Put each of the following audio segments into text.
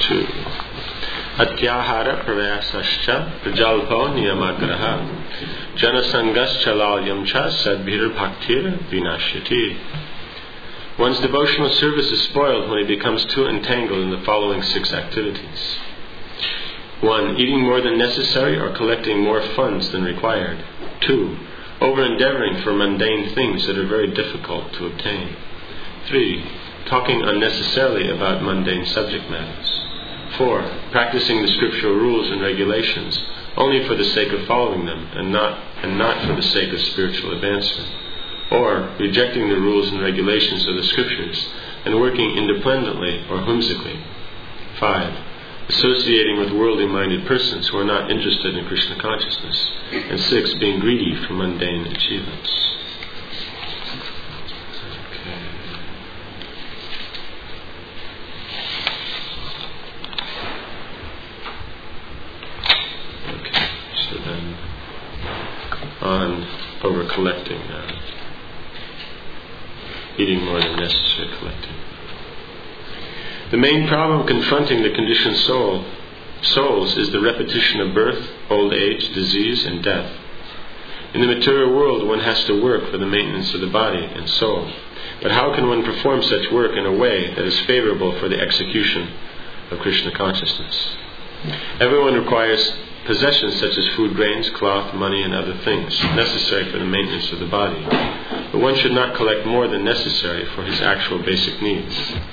2. Atyahara pravayasascha prajalpo niyamagraha janasangas chalalyamcha sadbhir bhaktir vinashyati. One's devotional service is spoiled when he becomes too entangled in the following 6 activities. 1. Eating more than necessary or collecting more funds than required. 2. Over-endeavoring for mundane things that are very difficult to obtain. 3. Talking unnecessarily about mundane subject matters. 4. Practicing the scriptural rules and regulations only for the sake of following them and not for the sake of spiritual advancement. Or rejecting the rules and regulations of the scriptures and working independently or whimsically. 5. Associating with worldly-minded persons who are not interested in Krishna consciousness. And 6. Being greedy for mundane achievements. Okay, so then on over-collecting now. Eating more than necessary, collecting. The main problem confronting the conditioned souls is the repetition of birth, old age, disease, and death. In the material world, one has to work for the maintenance of the body and soul. But how can one perform such work in a way that is favorable for the execution of Krishna consciousness? Everyone requires possessions such as food, grains, cloth, money, and other things necessary for the maintenance of the body. But one should not collect more than necessary for his actual basic needs.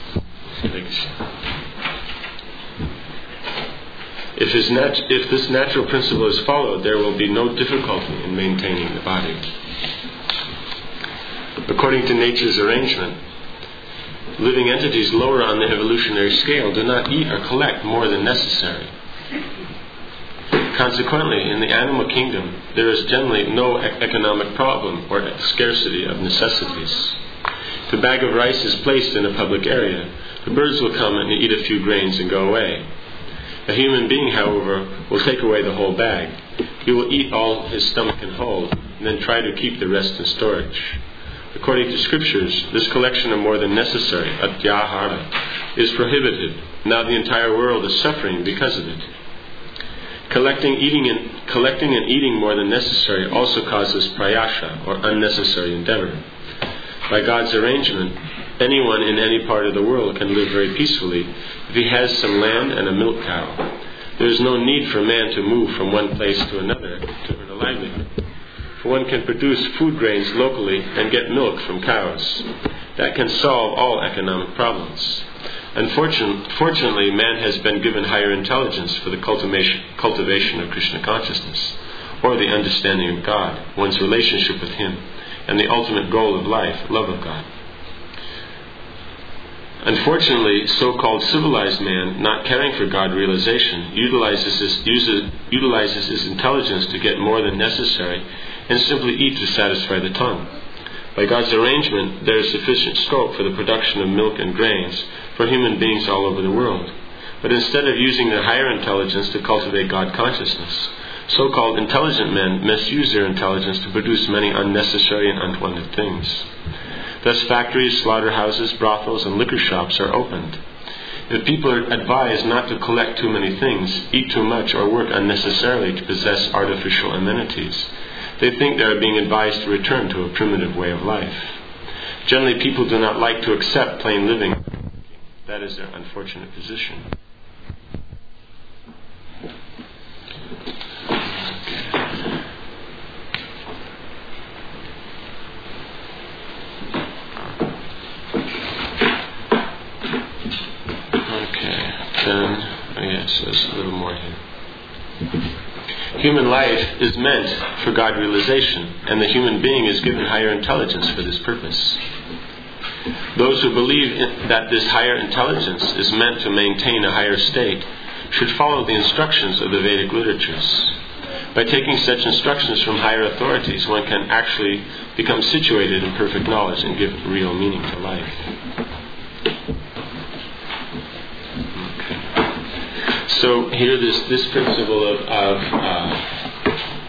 If this natural principle is followed, there will be no difficulty in maintaining the body. According to nature's arrangement, living entities lower on the evolutionary scale do not eat or collect more than necessary. Consequently, in the animal kingdom, there is generally no economic problem or scarcity of necessities. If a bag of rice is placed in a public area, the birds will come and eat a few grains and go away. A human being, however, will take away the whole bag. He will eat all his stomach can hold, and then try to keep the rest in storage. According to scriptures, this collection of more than necessary, atyahara, is prohibited. Now the entire world is suffering because of it. Collecting and eating more than necessary also causes prayasha, or unnecessary endeavor. By God's arrangement, anyone in any part of the world can live very peacefully if he has some land and a milk cow. There is no need for man to move from one place to another to earn a livelihood. For one can produce food grains locally and get milk from cows. That can solve all economic problems. Unfortunately, man has been given higher intelligence for the cultivation of Krishna consciousness, or the understanding of God, one's relationship with Him, and the ultimate goal of life, love of God. Unfortunately, so-called civilized man, not caring for God realization, utilizes his intelligence to get more than necessary and simply eat to satisfy the tongue. By God's arrangement, there is sufficient scope for the production of milk and grains for human beings all over the world. But instead of using their higher intelligence to cultivate God consciousness, so-called intelligent men misuse their intelligence to produce many unnecessary and unwanted things. Thus factories, slaughterhouses, brothels, and liquor shops are opened. If people are advised not to collect too many things, eat too much, or work unnecessarily to possess artificial amenities, they think they are being advised to return to a primitive way of life. Generally, people do not like to accept plain living. That is their unfortunate position. So there's a little more here. Human life is meant for God realization, and the human being is given higher intelligence for this purpose. Those who believe that this higher intelligence is meant to maintain a higher state should follow the instructions of the Vedic literatures. By taking such instructions from higher authorities, one can actually become situated in perfect knowledge and give real meaning to life. So here, this principle of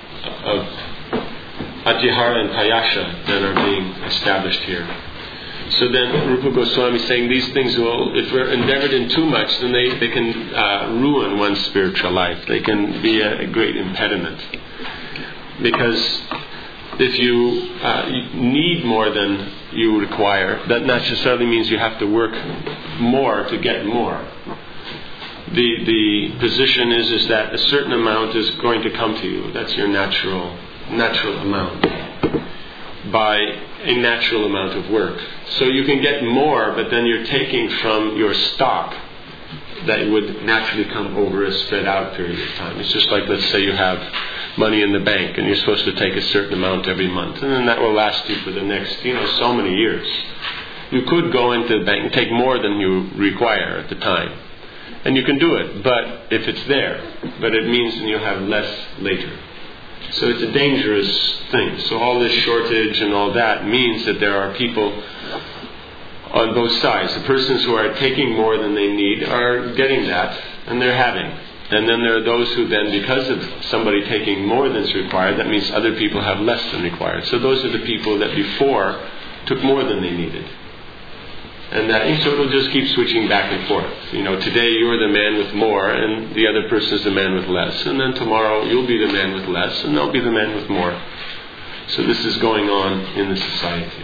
atyahara and payasha that are being established here. So then Rupa Goswami is saying these things will, if we're endeavored in too much, then they can ruin one's spiritual life. They can be a great impediment. Because if you need more than you require, that necessarily means you have to work more to get more. The position is that a certain amount is going to come to you. That's your natural amount by a natural amount of work. So you can get more, but then you're taking from your stock that would naturally come over a spread out period of time. It's just like, let's say you have money in the bank and you're supposed to take a certain amount every month, and then that will last you for the next, so many years. You could go into the bank and take more than you require at the time. And you can do it, but if it's there, but it means that you'll have less later. So it's a dangerous thing. So all this shortage and all that means that there are people on both sides. The persons who are taking more than they need are getting that, and they're having. And then there are those who then, because of somebody taking more than is required, that means other people have less than required. So those are the people that before took more than they needed. And so it'll just keep switching back and forth. Today you're the man with more, and the other person is the man with less. And then tomorrow you'll be the man with less, and they'll be the man with more. So this is going on in the society.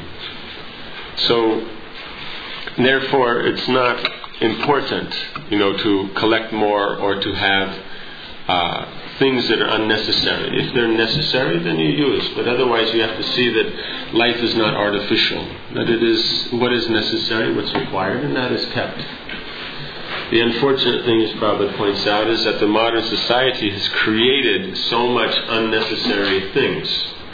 So, therefore, it's not important, to collect more or to have things that are unnecessary. If they're necessary, then you use. But otherwise, you have to see that life is not artificial. That it is what is necessary, what's required, and that is kept. The unfortunate thing, as Prabhupada points out, is that the modern society has created so much unnecessary things.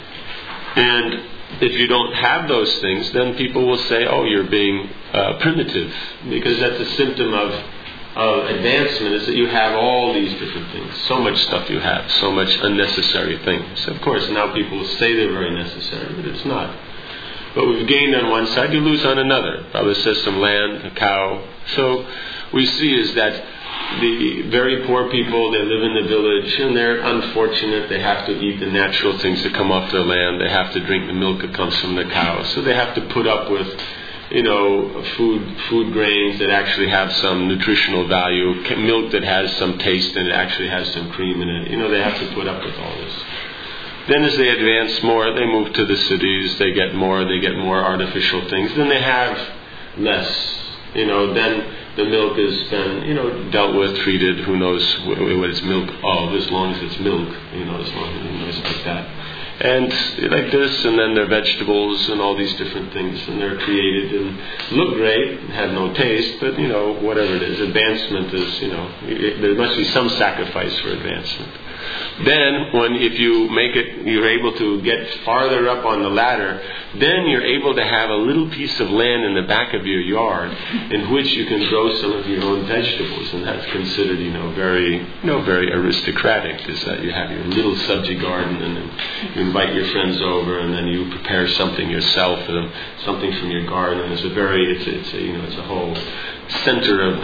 And if you don't have those things, then people will say, oh, you're being primitive. Because that's a symptom of advancement, is that you have all these different things. So much stuff you have, so much unnecessary things. Of course, now people will say they're very necessary, but it's not. But we've gained on one side, you lose on another. Prabhupada says some land, a cow. So we see is that the very poor people, they live in the village and they're unfortunate. They have to eat the natural things that come off their land. They have to drink the milk that comes from the cow. So they have to put up with food grains that actually have some nutritional value, milk that has some taste and it actually has some cream in it. They have to put up with all this. Then as they advance more, they move to the cities, they get more artificial things. Then they have less. Then the milk has been, dealt with, treated, who knows what it's milk of, as long as it's milk, as long as it's like that. And like this, and then they're vegetables and all these different things, and they're created and look great, and have no taste, but whatever it is, advancement is, there must be some sacrifice for advancement. Then, if you make it, you're able to get farther up on the ladder, then you're able to have a little piece of land in the back of your yard in which you can grow some of your own vegetables, and that's considered, very aristocratic. Is that you have your little subji garden, and then you invite your friends over, and then you prepare something yourself, something from your garden. It's a whole center of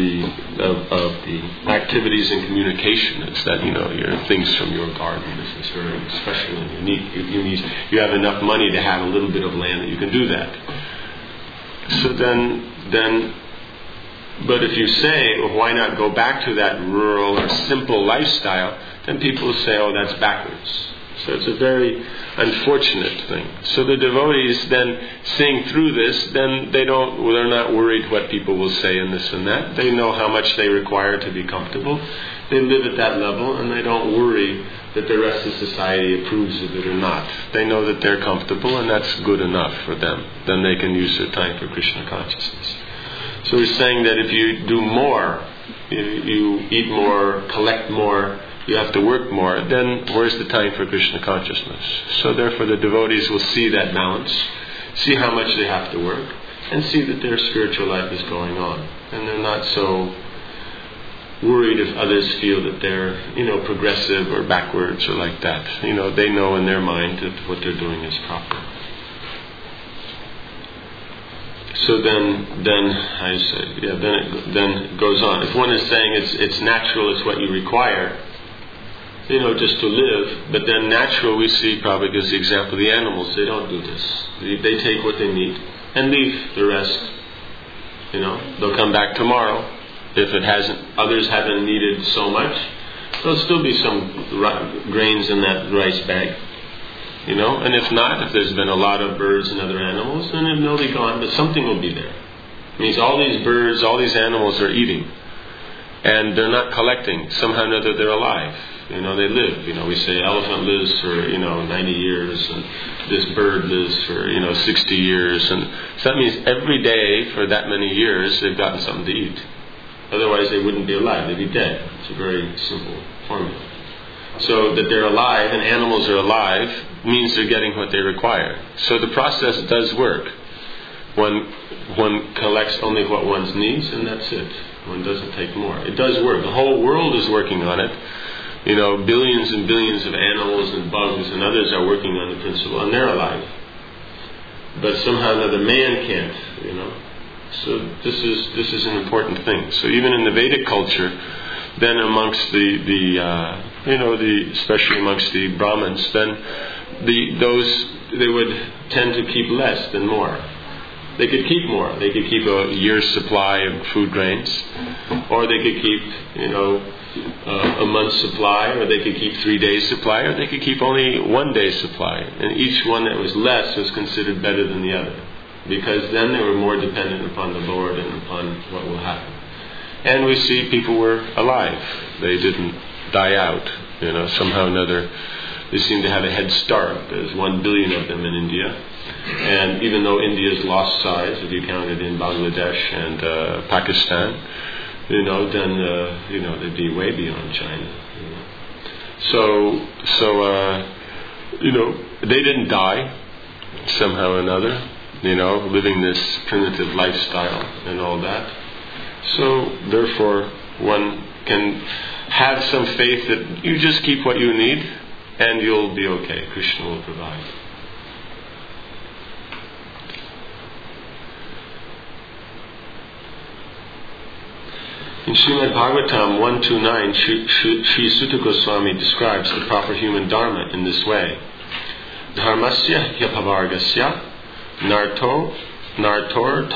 the activities and communication. It's that your things from your garden. This is very special and unique. You have enough money to have a little bit of land that you can do that. So then, but if you say, well, why not go back to that rural or simple lifestyle? Then people will say, oh, that's backwards. So it's a very unfortunate thing. So the devotees then seeing through this, then they're not worried what people will say and this and that. They know how much they require to be comfortable. They live at that level, and they don't worry that the rest of society approves of it or not. They know that they're comfortable, and that's good enough for them. Then they can use their time for Krishna consciousness. So we're saying that if you do more, you eat more, collect more, you have to work more, then where's the time for Krishna consciousness? So therefore the devotees will see that balance, see how much they have to work, and see that their spiritual life is going on. And they're not so worried if others feel that they're, progressive or backwards or like that. They know in their mind that what they're doing is proper. So then it goes on. If one is saying it's natural, it's what you require, just to live, but then natural, we see, probably gives the example of the animals. They don't do this. They take what they need, and leave the rest. They'll come back tomorrow. If others haven't needed so much, there'll still be some grains in that rice bag. And if not, if there's been a lot of birds and other animals, then they'll be gone, but something will be there. It means all these birds, all these animals are eating. And they're not collecting. Somehow or another they're alive. They live. We say elephant lives for, 90 years, and this bird lives for, 60 years. And so that means every day for that many years they've gotten something to eat. Otherwise they wouldn't be alive. They'd be dead. It's a very simple formula. So that they're alive and animals are alive means they're getting what they require. So the process does work. One collects only what one needs, and that's it. One doesn't take more. It does work. The whole world is working on it. Billions and billions of animals and bugs and others are working on the principle, and they're alive. But somehow or another man can't, So this is an important thing. So even in the Vedic culture, then amongst especially amongst the Brahmins, then they would tend to keep less than more. They could keep more. They could keep a year's supply of food grains, or they could keep, a month's supply, or they could keep 3 days' supply, or they could keep only 1 day's supply. And each one that was less was considered better than the other, because then they were more dependent upon the Lord and upon what will happen. And we see people were alive. They didn't die out. Somehow or another, they seem to have a head start. There's 1 billion of them in India. And even though India's lost size, if you count it in Bangladesh and Pakistan, then they'd be way beyond China. So they didn't die somehow or another. Living this primitive lifestyle and all that. So therefore, one can have some faith that you just keep what you need, and you'll be okay. Krishna will provide. In Srimad Bhagavatam 129, Sri Sutta Goswami describes the proper human dharma in this way. Dharmasya hyapavargasya nartor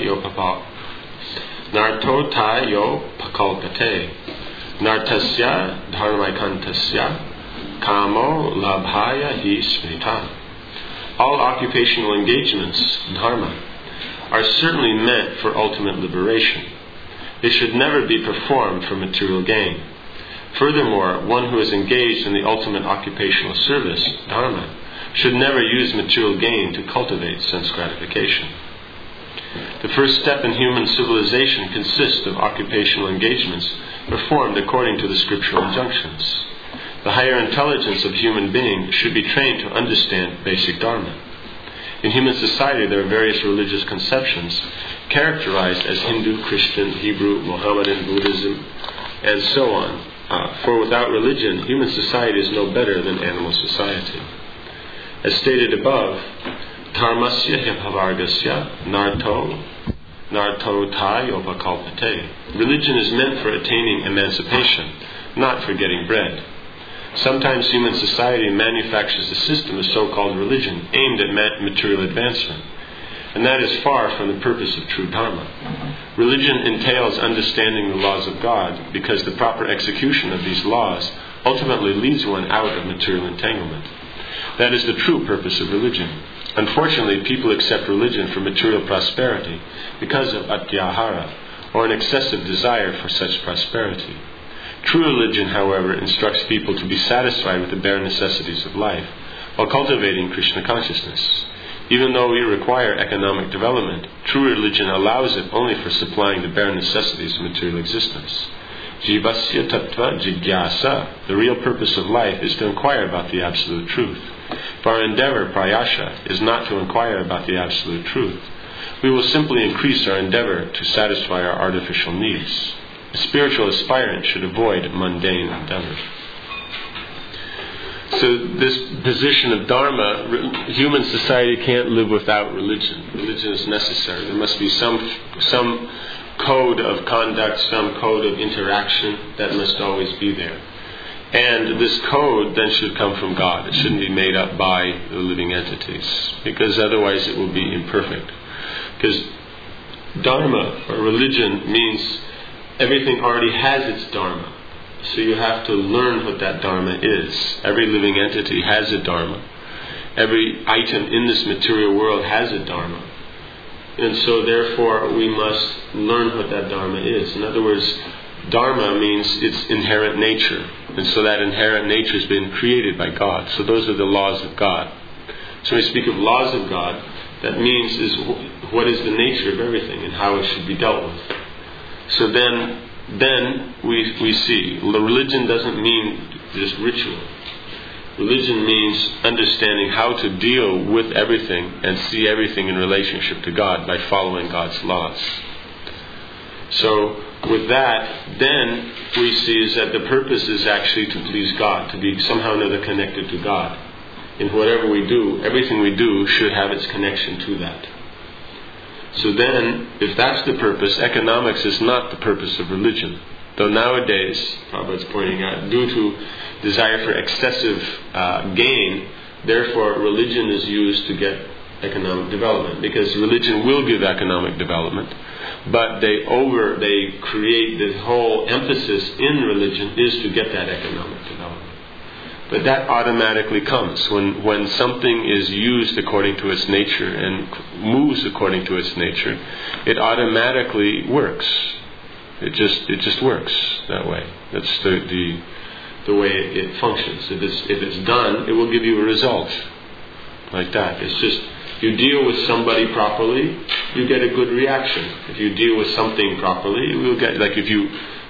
tai yo pakalpate nartasya dharmaikantasya kamo labhaya hi smrita. All occupational engagements, dharma, are certainly meant for ultimate liberation. They should never be performed for material gain. Furthermore, one who is engaged in the ultimate occupational service, dharma, should never use material gain to cultivate sense gratification. The first step in human civilization consists of occupational engagements performed according to the scriptural injunctions. The higher intelligence of human beings should be trained to understand basic dharma. In human society, there are various religious conceptions characterized as Hindu, Christian, Hebrew, Mohammedan, Buddhism, and so on. For without religion, human society is no better than animal society. As stated above, dharmasya hyapavargasya narto tai yopakalpate. Religion is meant for attaining emancipation, not for getting bread. Sometimes human society manufactures a system of so-called religion aimed at material advancement, and that is far from the purpose of true dharma. Religion entails understanding the laws of God, because the proper execution of these laws ultimately leads one out of material entanglement. That is the true purpose of religion. Unfortunately, people accept religion for material prosperity because of atyahara, or an excessive desire for such prosperity. True religion, however, instructs people to be satisfied with the bare necessities of life, while cultivating Krishna consciousness. Even though we require economic development, true religion allows it only for supplying the bare necessities of material existence. Jivasya tattva jigyasa. The real purpose of life is to inquire about the absolute truth. If our endeavor, prayasha, is not to inquire about the absolute truth, we will simply increase our endeavor to satisfy our artificial needs. A spiritual aspirant should avoid mundane endeavor. So this position of dharma, human society can't live without religion. Religion is necessary. There must be some code of conduct, some code of interaction that must always be there. And this code then should come from God. It shouldn't be made up by the living entities, because otherwise it will be imperfect. Because dharma, or religion, means everything already has its dharma. So you have to learn what that dharma is. Every living entity has a dharma. Every item in this material world has a dharma. And so therefore we must learn what that dharma is. In other words, dharma means its inherent nature. And so that inherent nature has been created by God. So those are the laws of God. So when we speak of laws of God, that means is what is the nature of everything and how it should be dealt with. So then we see religion doesn't mean just ritual. Religion means understanding how to deal with everything and see everything in relationship to God by following God's laws. So with that, then we see is that the purpose is actually to please God, to be somehow or another connected to God. In whatever we do, everything we do should have its connection to that. So then, if that's the purpose, economics is not the purpose of religion. Though nowadays, Prabhupada's pointing out, due to desire for excessive gain, therefore religion is used to get economic development. Because religion will give economic development, but they create this whole emphasis in religion is to get that economic development. But that automatically comes when something is used according to its nature and moves according to its nature. It automatically works. It just works that way. That's the way it functions. If it's done, it will give you a result like that. It's just you deal with somebody properly, you get a good reaction. If you deal with something properly, you will get, like if you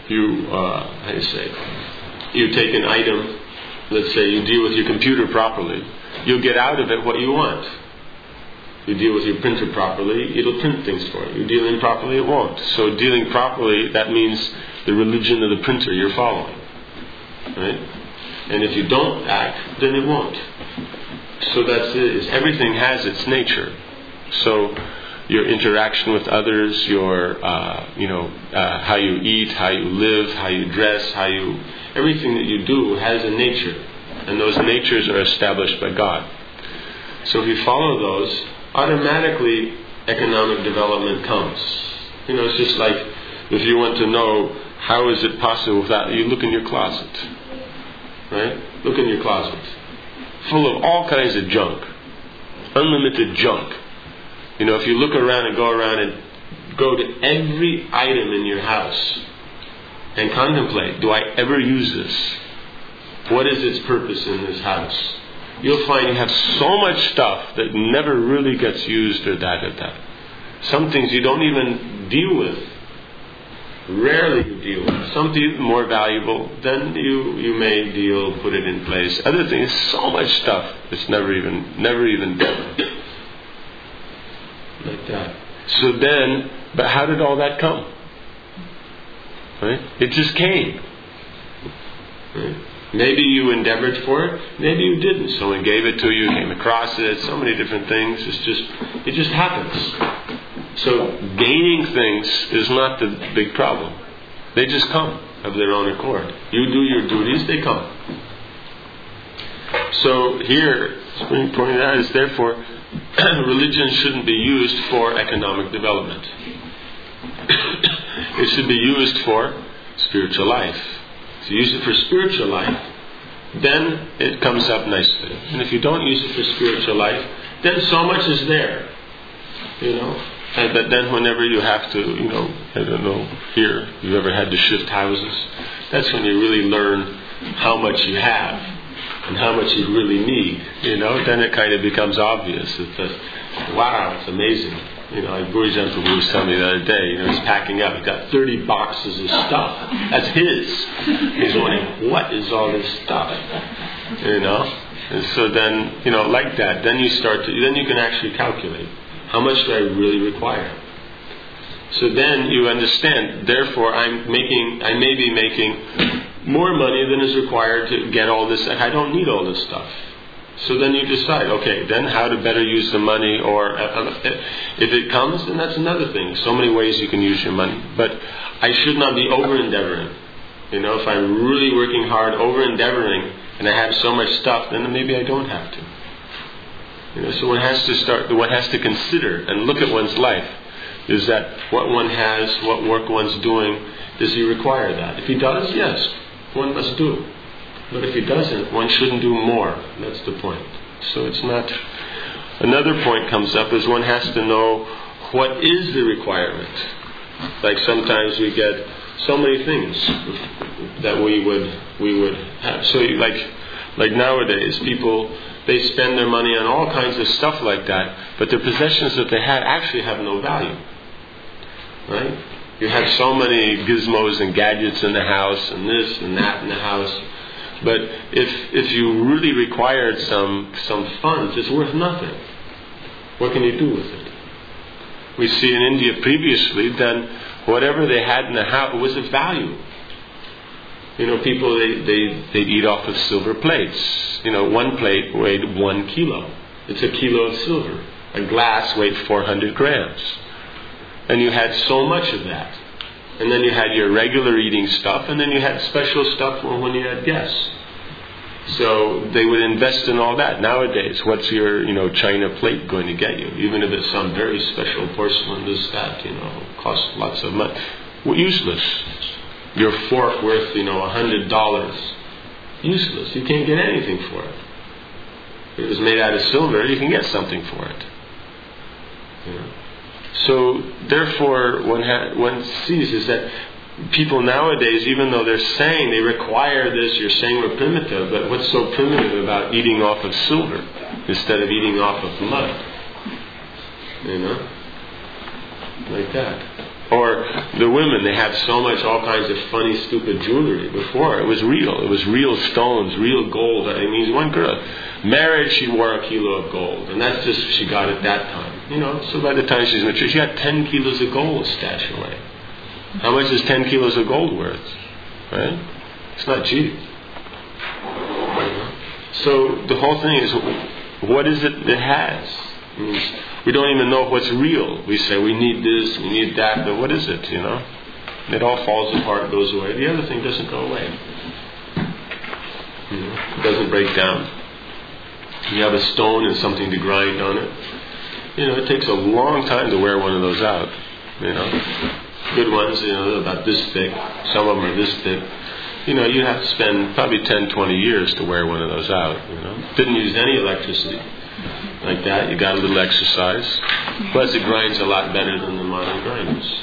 take an item. Let's say you deal with your computer properly, you'll get out of it what you want. You deal with your printer properly, it'll print things for you. You deal improperly, it won't. So dealing properly, that means the religion of the printer you're following. Right? And if you don't act, then it won't. So that's it. Everything has its nature. So your interaction with others, your how you eat, how you live, how you dress, everything that you do has a nature, and those natures are established by God. So if you follow those, automatically economic development comes. It's just like if you want to know how is it possible that you look in your closet, right? Look in your closet, full of all kinds of junk, unlimited junk. If you look around and go to every item in your house and contemplate, do I ever use this? What is its purpose in this house? You'll find you have so much stuff that never really gets used or that. Some things you don't even deal with. Rarely you deal with. Some things more valuable, then you may put it in place. Other things, so much stuff that's never even dealt with. Like that. So then, but how did all that come? Right? It just came. Right? Maybe you endeavored for it, maybe you didn't. Someone gave it to you, came across it, so many different things. It just happens. So gaining things is not the big problem. They just come of their own accord. You do your duties, they come. So here, Spring pointed out, is therefore religion shouldn't be used for economic development. It should be used for spiritual life. If you use it for spiritual life, then it comes up nicely. And if you don't use it for spiritual life, then so much is there. But then whenever you have to, I don't know, here, you ever had to shift houses? That's when you really learn how much you have and how much you really need. Then it kind of becomes obvious. Wow, it's amazing. Like Guruji Prabhu was telling me the other day, he's packing up. He's got 30 boxes of stuff. That's his. He's wondering, what is all this stuff? And so then, like that, then you can actually calculate, how much do I really require? So then you understand, therefore I may be making more money than is required to get all this. I don't need all this stuff. So then you decide, okay, then how to better use the money, or if it comes, then that's another thing. So many ways you can use your money. But I should not be over-endeavoring. If I'm really working hard, over-endeavoring, and I have so much stuff, then maybe I don't have to. So one has to consider and look at one's life. Is that what one has, what work one's doing, does he require that? If he does, yes, one must do. But if he doesn't, one shouldn't do more. That's the point. So it's not... Another point comes up is one has to know what is the requirement. Like sometimes we get so many things that we would have. So like nowadays, people, they spend their money on all kinds of stuff like that, but the possessions that they had actually have no value. Right? You have so many gizmos and gadgets in the house and this and that in the house. But if you really required some funds, it's worth nothing. What can you do with it? We see in India previously, then whatever they had in the house was of value. People, they'd eat off of silver plates. One plate weighed 1 kilo. It's a kilo of silver. A glass weighed 400 grams. And you had so much of that. And then you had your regular eating stuff, and then you had special stuff for when you had guests. So they would invest in all that. Nowadays, what's your, China plate going to get you? Even if it's some very special porcelain, this, that, costs lots of money. Well, useless. Your fork worth, $100. Useless. You can't get anything for it. If it was made out of silver, you can get something for it. So, therefore, one sees is that people nowadays, even though they're saying they require this, you're saying we're primitive, but what's so primitive about eating off of silver instead of eating off of mud? Like that. Or the women, they have so much, all kinds of funny, stupid jewelry. Before, it was real. It was real stones, real gold. I mean, one girl, married, she wore a kilo of gold. And that's just she got it that time. So by the time she's mature, she had 10 kilos of gold stashed away. How much is 10 kilos of gold worth? Right? It's not cheap. So the whole thing is, what is it that has? We don't even know what's real. We say we need this, we need that, but what is it, It all falls apart, goes away. The other thing doesn't go away. It doesn't break down. You have a stone and something to grind on it. It takes a long time to wear one of those out. Good ones, about this thick. Some of them are this thick. You have to spend probably 10, 20 years to wear one of those out. Didn't use any electricity. Like that, you got a little exercise. Plus, it grinds a lot better than the modern grinders.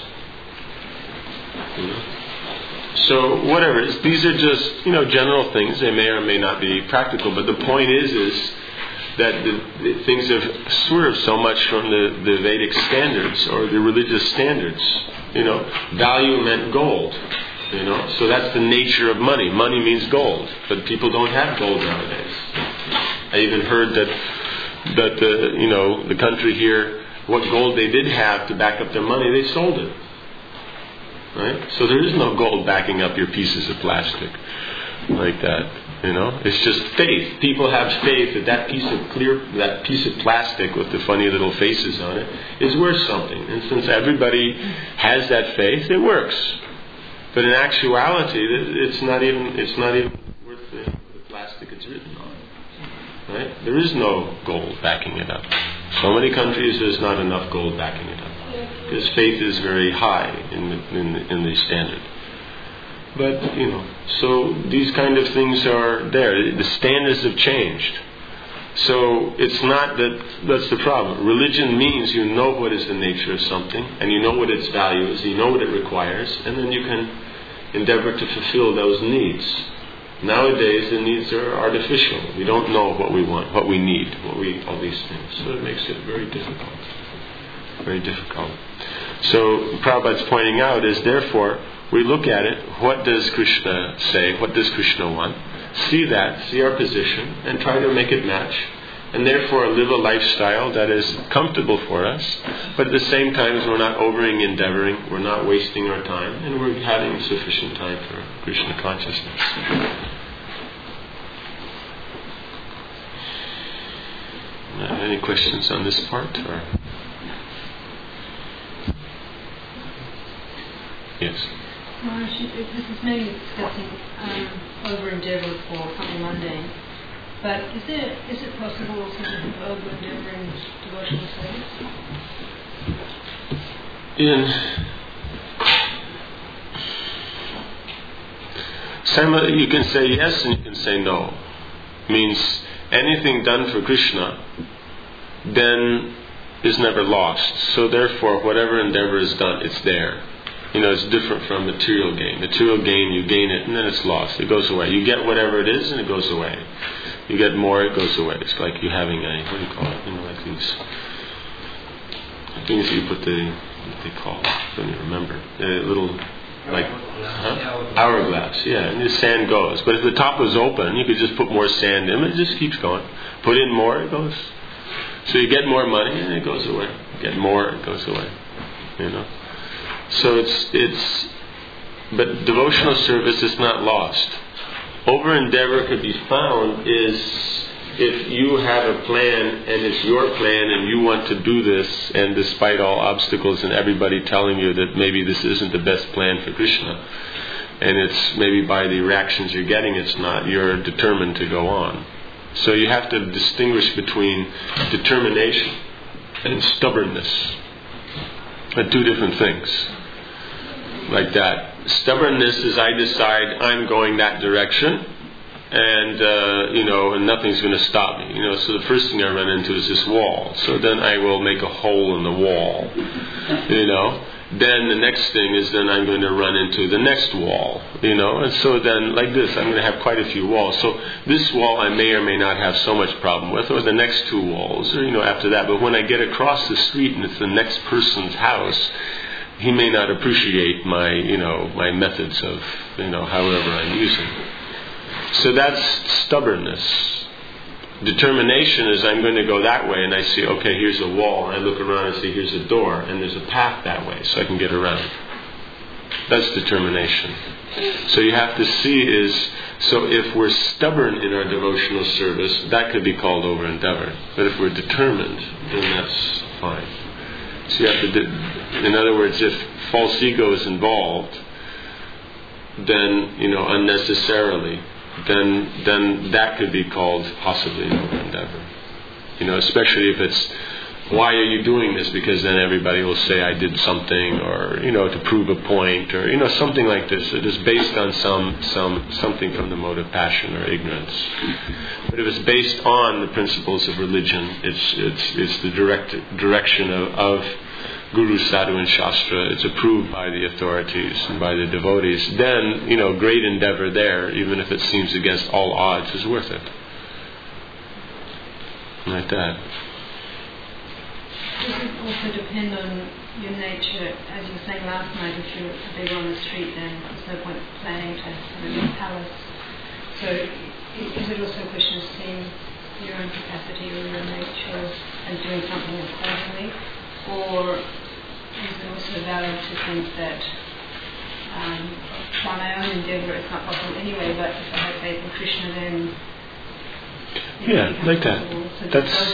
So, whatever. These are just, general things. They may or may not be practical. But the point is that the things have swerved so much from the Vedic standards or the religious standards. Value meant gold. So that's the nature of money. Money means gold. But people don't have gold nowadays. I even heard that the country here, what gold they did have to back up their money, they sold it. Right? So there is no gold backing up your pieces of plastic like that. It's just faith. People have faith that that piece of plastic with the funny little faces on it is worth something. And since everybody has that faith, it works. But in actuality, it's not even worth the plastic it's written on. Right? There is no gold backing it up. So many countries, there's not enough gold backing it up. Because faith is very high in the standard. But, so these kind of things are there. The standards have changed. So it's not that's the problem. Religion means you know what is the nature of something, and you know what its value is, you know what it requires, and then you can endeavor to fulfill those needs. Nowadays, the needs are artificial. We don't know what we want, what we need, all these things. So it makes it very difficult. Very difficult. So Prabhupada's pointing out is, therefore, we look at it, what does Krishna say, what does Krishna want? See that, see our position, and try to make it match. And therefore live a lifestyle that is comfortable for us, but at the same time we're not over-endeavoring, we're not wasting our time, and we're having sufficient time for Krishna consciousness. Any questions on this part? Or? Yes. Maharaj, this is maybe discussing over-endeavor for something mundane. But is it possible also to have over endeavour in devotional service? You can say yes and you can say no. Means anything done for Krishna then is never lost. So therefore, whatever endeavor is done, it's there. It's different from material gain. Material gain, you gain it and then it's lost. It goes away. You get whatever it is and it goes away. You get more, it goes away. It's like you having a, what do you call it? Like these things you put what they call it? I don't even remember. A little, like, hourglass. Yeah, and the sand goes. But if the top was open, you could just put more sand in it just keeps going. Put in more, it goes. So you get more money and it goes away. Get more, it goes away. So but devotional service is not lost. Over endeavor could be found is if you have a plan and it's your plan and you want to do this, and despite all obstacles and everybody telling you that maybe this isn't the best plan for Krishna, and it's maybe by the reactions you're getting it's not, you're determined to go on. So you have to distinguish between determination and stubbornness. They're two different things. Like that. Stubbornness is I decide I'm going that direction and and nothing's going to stop me. So the first thing I run into is this wall. So then I will make a hole in the wall. Then the next thing is then I'm going to run into the next wall. And so then like this, I'm going to have quite a few walls. So this wall I may or may not have so much problem with, or the next two walls, or after that. But when I get across the street and it's the next person's house, he may not appreciate my, my methods of, however I'm using. So that's stubbornness. Determination is I'm going to go that way, and I see, okay, here's a wall, and I look around and see here's a door, and there's a path that way, so I can get around. That's determination. So you have to see so if we're stubborn in our devotional service, that could be called over endeavor. But if we're determined, then that's fine. So you have to, in other words, if false ego is involved, then, unnecessarily, then that could be called possibly an over endeavor. Especially if it's, why are you doing this? Because then everybody will say I did something, or, to prove a point, or, something like this. It is based on something from the mode of passion or ignorance. But if it's based on the principles of religion, it's the direction of Guru, Sadhu and Shastra, it's approved by the authorities and by the devotees, then, great endeavor there, even if it seems against all odds, is worth it. Like that. Does it also depend on your nature? As you were saying last night, if you're big on the street, then there's no point planning to have a big palace. So is it also a question of seeing your own capacity or your nature and doing something accordingly? Or is it also valid to think that by my own endeavour it's not possible anyway, but if I have faith in Krishna then like that. So that's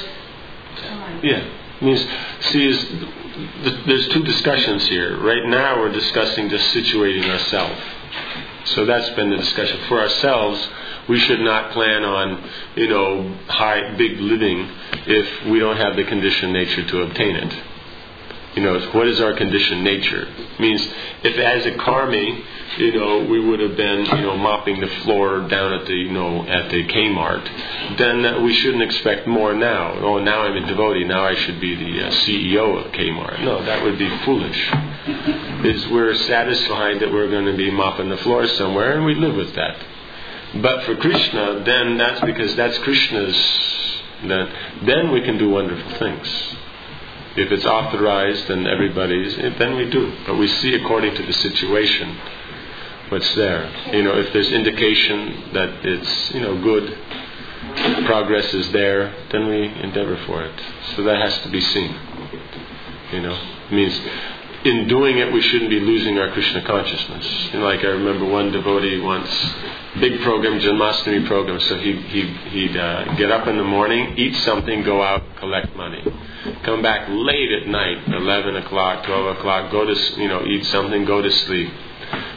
means there's two discussions here. Right now we're discussing just situating ourselves. So that's been the discussion. For ourselves, we should not plan on, big living if we don't have the conditioned nature to obtain it. What is our conditioned nature? Means if as a karmi, we would have been, mopping the floor down at the Kmart, then we shouldn't expect more now. Oh, now I'm a devotee, now I should be the CEO of Kmart. No, that would be foolish. We're satisfied that we're going to be mopping the floor somewhere, and we live with that. But for Krishna, then that's because that's Krishna's, then we can do wonderful things. If it's authorized and everybody's, then we do. But we see according to the situation what's there. If there's indication that it's, good, progress is there, then we endeavor for it. So that has to be seen. It means in doing it we shouldn't be losing our Krishna consciousness. Like I remember one devotee once, big program, Janmashtami program, so he'd get up in the morning, eat something, go out, collect money. Come back late at night, 11 o'clock, 12 o'clock, go to, eat something, go to sleep.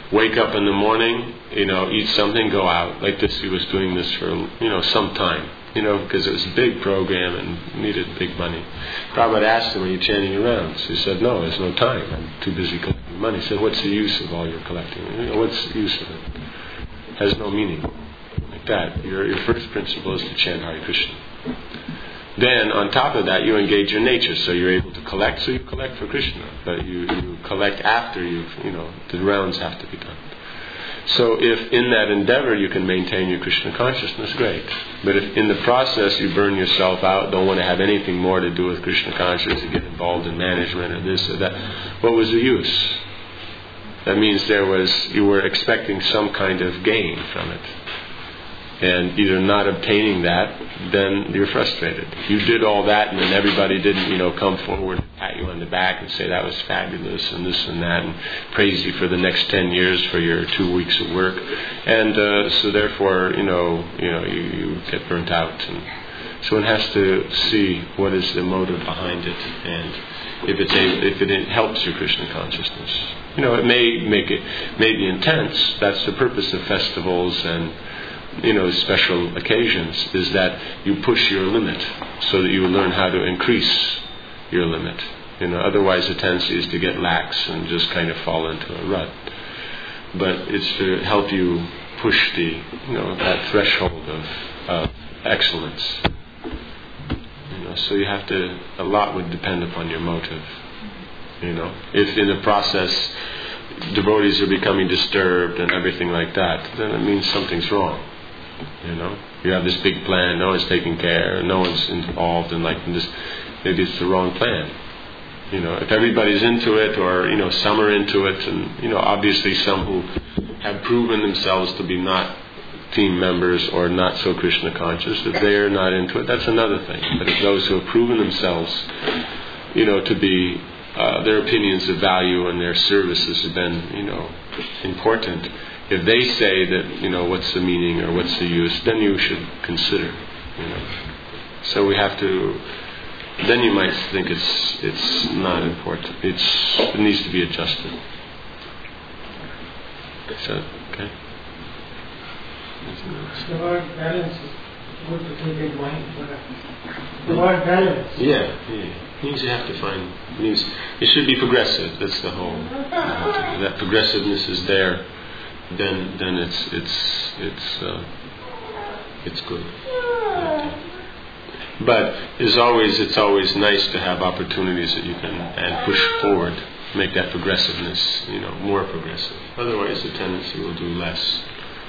wake up in the morning, eat something, go out. Like this, he was doing this for, some time, because it was a big program and needed big money. Prabhupada asked him, are you chanting your rounds? He said, no, there's no time. I'm too busy collecting money. He said, what's the use of all your collecting? What's the use of it? It has no meaning. Like that. Your first principle is to chant Hare Krishna. Then, on top of that, you engage your nature. So you're able to collect, so you collect for Krishna. But you collect after the rounds have to be done. So if in that endeavor you can maintain your Krishna consciousness, great. But if in the process you burn yourself out, don't want to have anything more to do with Krishna consciousness, you get involved in management or this or that, what was the use? That means you were expecting some kind of gain from it. And either not obtaining that, then you're frustrated. You did all that, and then everybody didn't, come forward and pat you on the back and say that was fabulous and this and that, and praise you for the next 10 years for your 2 weeks of work. And so therefore, you get burnt out. And so one has to see what is the motive behind it, and if it helps your Krishna consciousness. It may be intense. That's the purpose of festivals and special occasions, is that you push your limit so that you learn how to increase your limit. Otherwise the tendency is to get lax and just kind of fall into a rut. But it's to help you push that threshold of excellence. So you have to, a lot would depend upon your motive. If in the process devotees are becoming disturbed and everything like that, then it means something's wrong. You have this big plan, no one's taking care, no one's involved, and this, maybe it's the wrong plan. If everybody's into it, or some are into it, and obviously some who have proven themselves to be not team members or not so Krishna conscious, if they are not into it, that's another thing. But if those who have proven themselves, to be their opinions of value and their services have been, important. If they say that, what's the meaning or what's the use, then you should consider, So we have to, then you might think it's not important. It needs to be adjusted. So, okay. The word balance is good to keep in mind. The word balance. Yeah. Means you have to find. It should be progressive. That's the whole. That progressiveness is there. Then it's good. But it's always nice to have opportunities that you can push forward, make that progressiveness, more progressive. Otherwise, the tendency will do less.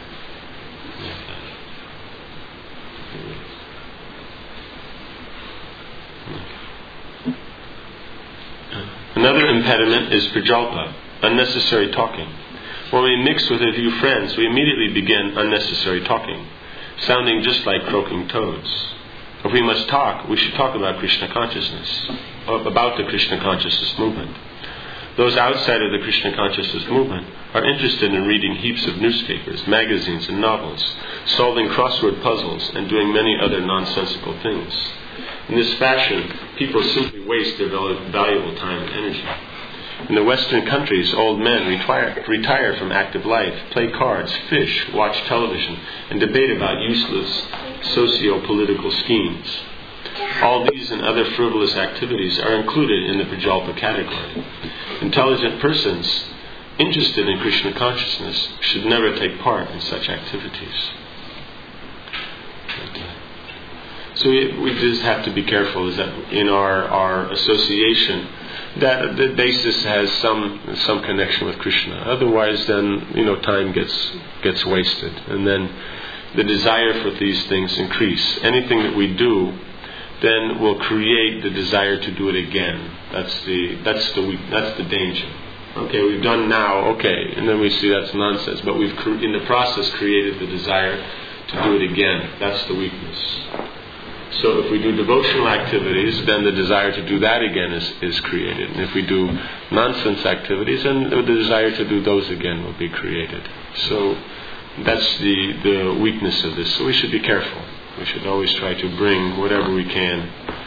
Another impediment is prajalpa, unnecessary talking. When we mix with a few friends, we immediately begin unnecessary talking, sounding just like croaking toads. If we must talk, we should talk about Krishna consciousness, about the Krishna consciousness movement. Those outside of the Krishna consciousness movement are interested in reading heaps of newspapers, magazines, and novels, solving crossword puzzles, and doing many other nonsensical things. In this fashion, people simply waste their valuable time and energy. In the Western countries, old men retire from active life, play cards, fish, watch television, and debate about useless socio-political schemes. All these and other frivolous activities are included in the prajalpa category. Intelligent persons interested in Krishna consciousness should never take part in such activities. So we just have to be careful, is that in our association, that the basis has some connection with Krishna. Otherwise, then time gets wasted, and then the desire for these things increase. Anything that we do, then will create the desire to do it again. That's the danger. Okay, we've done now. Okay, and then we see that's nonsense. But we've in the process created the desire to do it again. That's the weakness. So if we do devotional activities, then the desire to do that again is created. And if we do nonsense activities, then the desire to do those again will be created. So that's the weakness of this. So we should be careful. We should always try to bring whatever we can,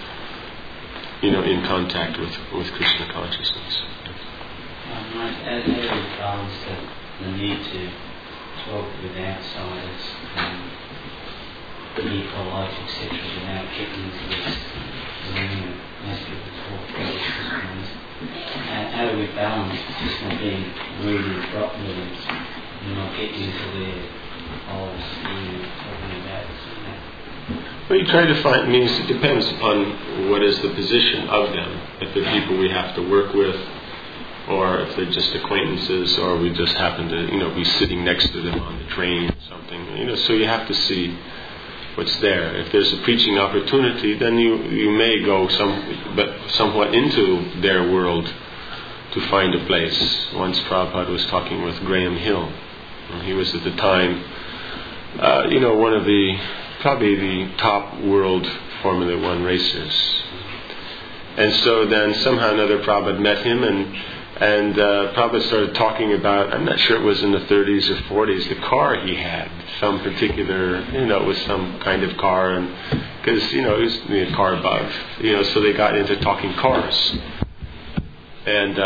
in contact with Krishna consciousness. As David found that the need to talk with outsiders, the need for life, etc., without getting into this arena. Most people talk about. How do we balance just not being rude and abrupt with it and not getting into their whole scheme of talking about this and that? Well, you try to find, means it depends upon what is the position of them. If they're people we have to work with, or if they're just acquaintances, or we just happen to, be sitting next to them on the train or something. So you have to see what's there. If there's a preaching opportunity, then you may go somewhat into their world to find a place. Once Prabhupada was talking with Graham Hill. He was at the time, one of probably the top world Formula One racers. And so then somehow or another Prabhupada met him and Prabhupada started talking about, I'm not sure it was in the 30s or 40s, the car he had, some particular, it was some kind of car, and because, it was the car above, so they got into talking cars. And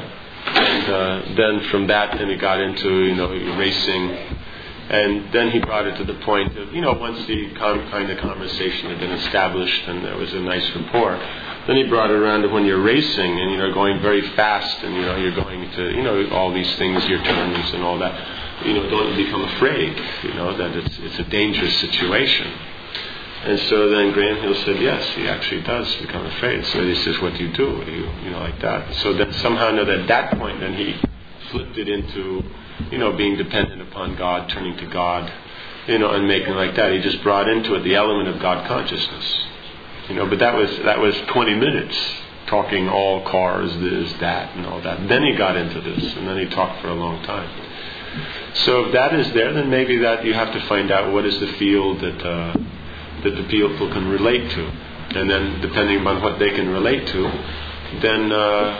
then from that, then he got into, racing. And then he brought it to the point of, once the kind of conversation had been established and there was a nice rapport, then he brought it around to when you're racing and you're going very fast and, you're going to, all these things, your turns and all that, don't become afraid, that it's a dangerous situation. And so then Graham Hill said, yes, he actually does become afraid. So this is what you do, like that. So then somehow at that point, then he flipped it into, being dependent upon God, turning to God, and making like that. He just brought into it the element of God consciousness. But that was 20 minutes, talking all cars, this, that, and all that. Then he got into this, and then he talked for a long time. So if that is there, then maybe that you have to find out what is the field that the people can relate to. And then depending on what they can relate to, then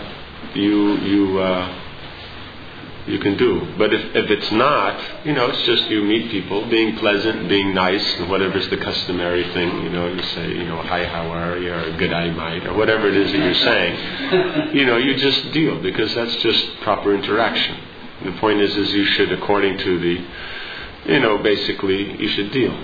you can do. But if it's not, it's just you meet people, being pleasant, being nice, and whatever's the customary thing, you say, hi, how are you, or good I might, or whatever it is that you're saying, you just deal, because that's just proper interaction. The point is you should, according to the, basically, you should deal.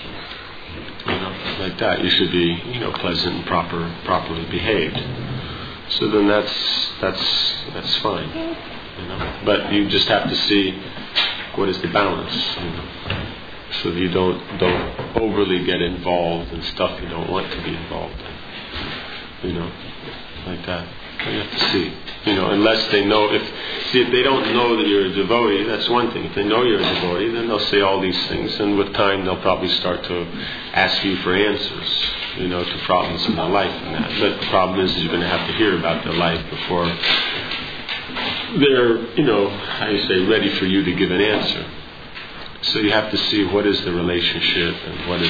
Like that. You should be, pleasant and properly behaved. So then that's fine. But you just have to see what is the balance, so that you don't overly get involved in stuff you don't want to be involved in, like that. You have to see, unless they know, if they don't know that you're a devotee, that's one thing. If they know you're a devotee, then they'll say all these things, and with time they'll probably start to ask you for answers, to problems in their life and that. But the problem is you're going to have to hear about their life before they're, ready for you to give an answer. So you have to see what is the relationship and what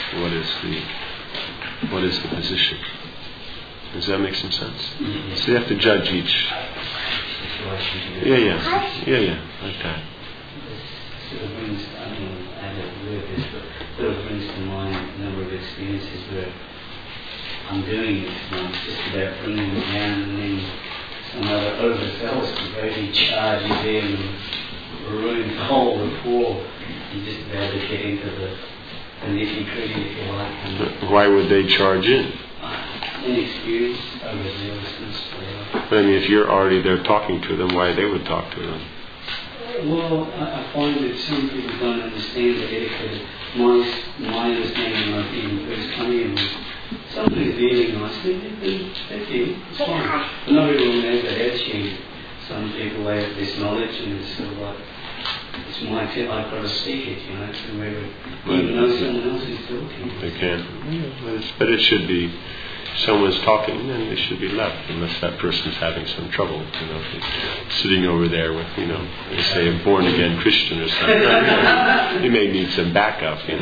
is the position. Does that make some sense? Mm-hmm. So you have to judge each. Yeah, like that. Sort of brings, I don't know how to word this, but sort of brings to mind a number of experiences where I'm doing this and it's just about bringing them down, and then some other overzealous completely charges in and ruins the whole rapport. You're just about to get into the nitty-gritty, if you like. And why would they charge in? Inexperience, overzealousness. But I mean, if you're already there talking to them, why they would talk to them? Well, I find that some people don't understand the etiquette. My understanding of being first coming in, somebody's dealing nicely, it's fine. But not everyone has that attitude. Some people have this knowledge and it's sort of like, it's my tip, I've got to speak it, to whoever, even though someone else is talking. They can. But it should be, if someone's talking, then it should be left, unless that person's having some trouble, sitting over there with, they say a born-again Christian or something. You may need some backup, like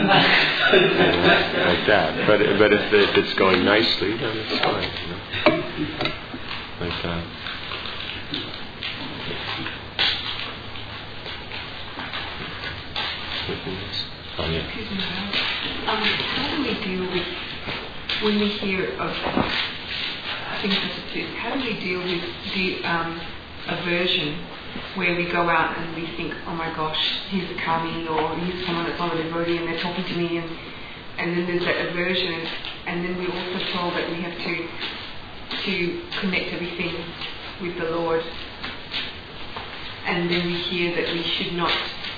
that. But if it's going nicely, then it's fine, like that. Oh, yeah. How do we deal with, when we hear of things such as this, how do we deal with the aversion where we go out and we think, oh my gosh, here's a kami, or here's someone that's not a devotee, and they're talking to me, and then there's that aversion, and then we're also told that we have to connect everything with the Lord, and then we hear that we should not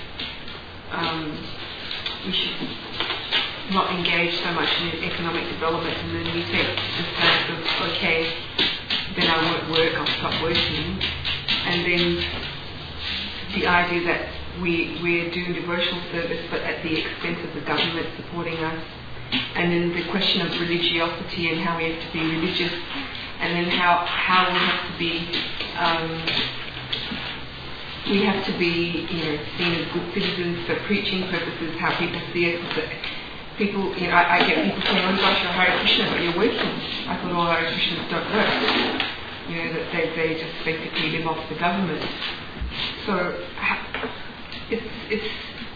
engage so much in economic development, and then we take the stance of, okay, then I won't work, I'll stop working, and then the idea that we're doing devotional service but at the expense of the government supporting us, and then the question of religiosity and how we have to be religious, and then how we have to be seen as good citizens for preaching purposes, how people see us. People, I get people saying, oh gosh, you're Hare Krishna, but you're working. I thought all Hare Krishnas don't work. That they just basically live off the government. So it's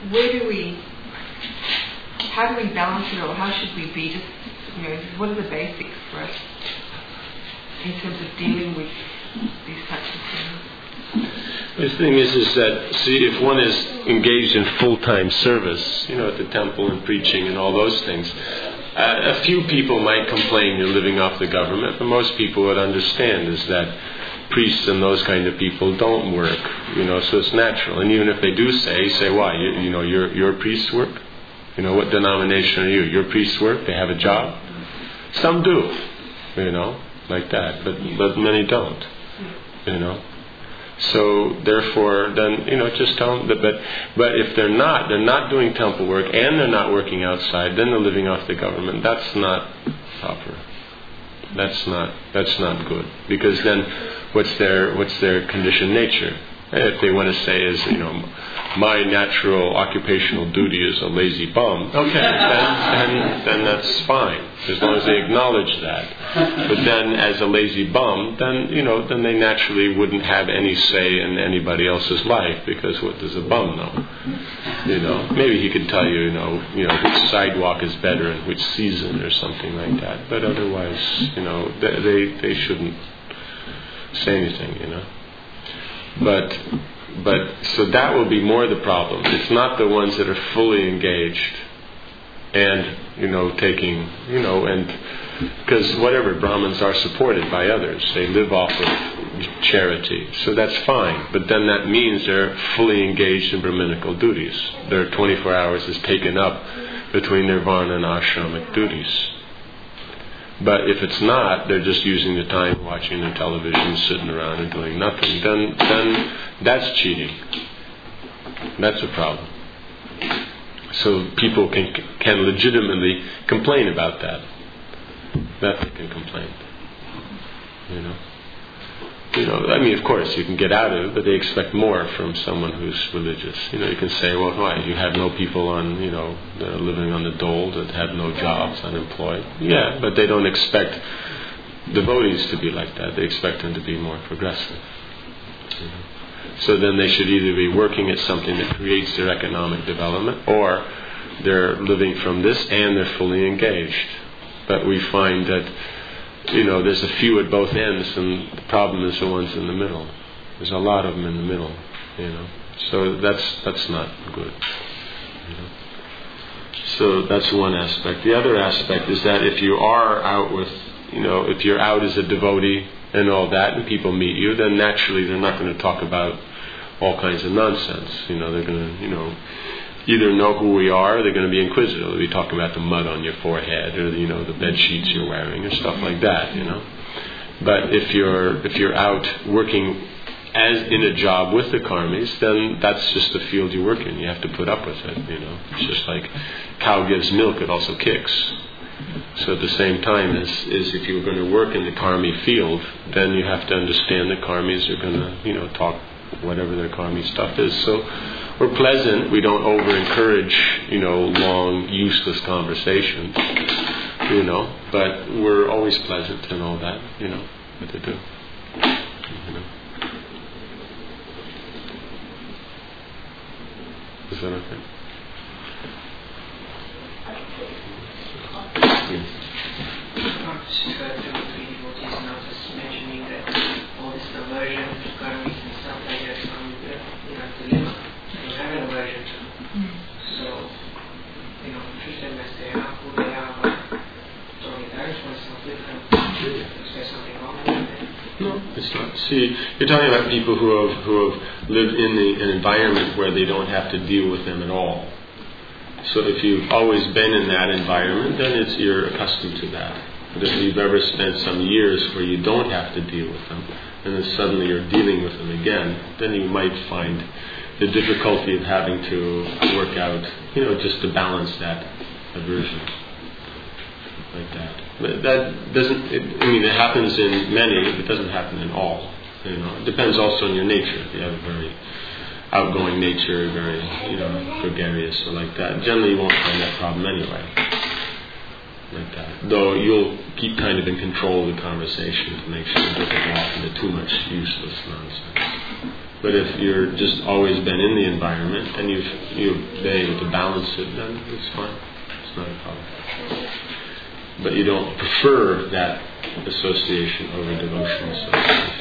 how do we balance it all? How should we be? Just what are the basics for us in terms of dealing with these types of things? The thing is that, see, if one is engaged in full-time service, at the temple and preaching and all those things, a few people might complain you're living off the government, but most people would understand is that priests and those kind of people don't work, so it's natural. And even if they do say why? Your priests work? What denomination are you? Your priests work? They have a job? Some do, like that, but many don't, So therefore, then just tell them that. But if they're not doing temple work and they're not working outside, then they're living off the government. That's not proper. That's not good. Because then, what's their conditioned nature? If they want to say is my natural occupational duty is a lazy bum. Okay, then that's fine, as long as they acknowledge that. But then, as a lazy bum, then they naturally wouldn't have any say in anybody else's life, because what does a bum know? Maybe he could tell you, which sidewalk is better in which season or something like that. But otherwise, they shouldn't say anything, But so that will be more the problem. It's not the ones that are fully engaged and taking and because whatever, Brahmins are supported by others. They live off of charity, so that's fine. But then that means they're fully engaged in Brahminical duties. Their 24 hours is taken up between their varna and ashramic duties. But if it's not, they're just using the time watching their television, sitting around and doing nothing, then that's cheating. That's a problem. So people can legitimately complain about that. That they can complain. Of course, you can get out of it, but they expect more from someone who's religious. You can say, well, why? You have no people on, that are living on the dole, that have no jobs, unemployed. Yeah, but they don't expect devotees to be like that. They expect them to be more progressive. So then they should either be working at something that creates their economic development, or they're living from this and they're fully engaged. But we find that there's a few at both ends, and the problem is the ones in the middle. There's a lot of them in the middle, So that's not good. So that's one aspect. The other aspect is that if you are out with, if you're out as a devotee and all that, and people meet you, then naturally they're not going to talk about all kinds of nonsense. They're going to, either know who we are, or they're going to be inquisitive. They'll be talking about the mud on your forehead, or the bed sheets you're wearing, or stuff like that. But if you're out working as in a job with the karmis, then that's just the field you work in. You have to put up with it. It's just like cow gives milk, it also kicks. So at the same time as if you were going to work in the karmi field, then you have to understand the karmis are going to talk whatever their karmi stuff is. So we're pleasant. We don't over-encourage, long, useless conversations, but we're always pleasant and all that, what to do, Is that okay? Yes. I've just heard two or three devotees now just mentioning that all this aversion to karmis and stuff like that from See, you're talking about people who have lived in an environment where they don't have to deal with them at all. So if you've always been in that environment, then you're accustomed to that. But if you've ever spent some years where you don't have to deal with them, and then suddenly you're dealing with them again, then you might find the difficulty of having to work out, just to balance that aversion. Like that. But that doesn't, it happens in many, it doesn't happen in all. It depends also on your nature. If you have a very outgoing nature, very, gregarious or like that, generally you won't find that problem anyway. Like that. Though you'll keep kind of in control of the conversation to make sure it doesn't go off into too much useless nonsense. But if you're just always been in the environment and you've been able to balance it, then it's fine. It's not a problem. But you don't prefer that association over devotional association.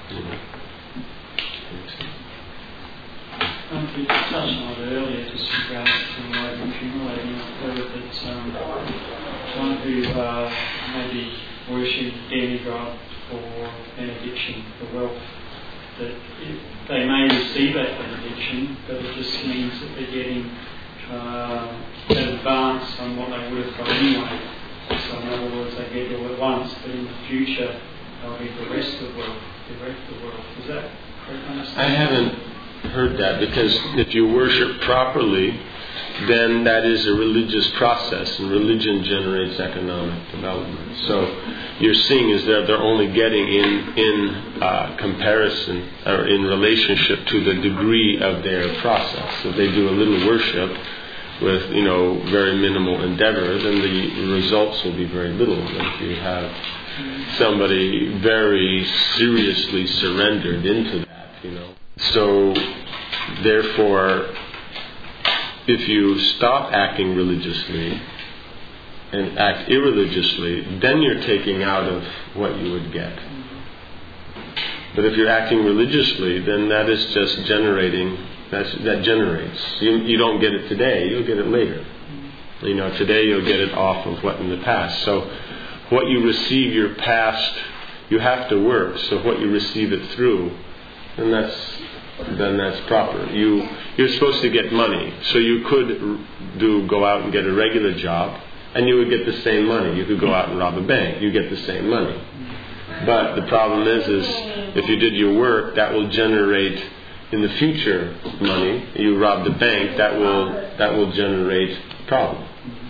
You touched on it earlier, just in regards to the way of accumulating. I've heard that one who maybe worship demigod for benediction, for wealth, that they may receive that benediction, but it just means that they're getting an advance on what they would have got anyway. So in other words, they get it all at once, but in the future they'll be bereft of wealth. Is that correct understanding? I haven't heard that, because if you worship properly, then that is a religious process, and religion generates economic development. So you're seeing is that they're only getting in comparison or in relationship to the degree of their process. So if they do a little worship with very minimal endeavor, then the results will be very little. If you have somebody very seriously surrendered into that, So therefore, if you stop acting religiously and act irreligiously, then you're taking out of what you would get. But if you're acting religiously, then that is just generating. That generates. You don't get it today, you'll get it later. Today you'll get it off of what in the past. So what you receive your past, you have to work. So what you receive it through, then that's proper. You're supposed to get money. So you could go out and get a regular job, and you would get the same money. You could go out and rob a bank, you get the same money. But the problem is if you did your work, that will generate in the future money. You rob the bank, that will generate problem.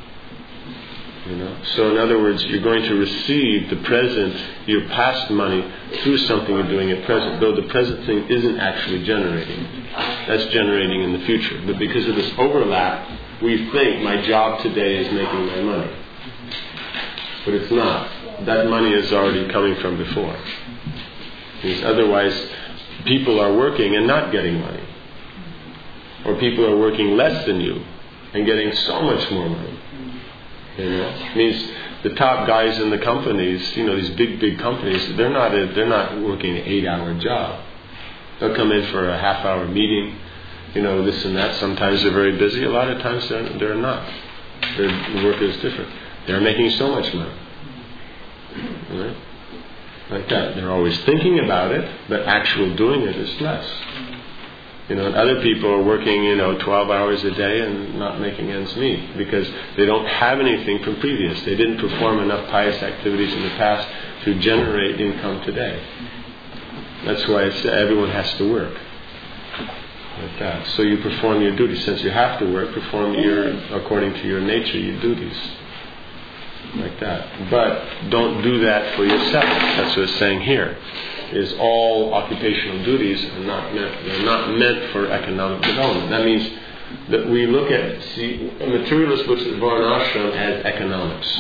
So in other words, you're going to receive the present, your past money through something you're doing at present, though the present thing isn't actually generating. That's generating in the future. But because of this overlap, we think my job today is making my money. But it's not. That money is already coming from before. Because otherwise, people are working and not getting money. Or people are working less than you and getting so much more money. It means the top guys in the companies, these big companies, they're not working an 8-hour job. They'll come in for a half-hour meeting, this and that. Sometimes they're very busy. A lot of times they're not. Their work is different. They're making so much money. Right? Like that. They're always thinking about it, but actual doing it is less. And other people are working, 12 hours a day and not making ends meet because they don't have anything from previous. They didn't perform enough pious activities in the past to generate income today. That's why everyone has to work. Like that. So you perform your duties. Since you have to work, perform according to your nature, your duties. Like that. But don't do that for yourself. That's what it's saying here. Is all occupational duties are not meant for economic development. That means that we look at, a materialist looks at Varnashram as economics.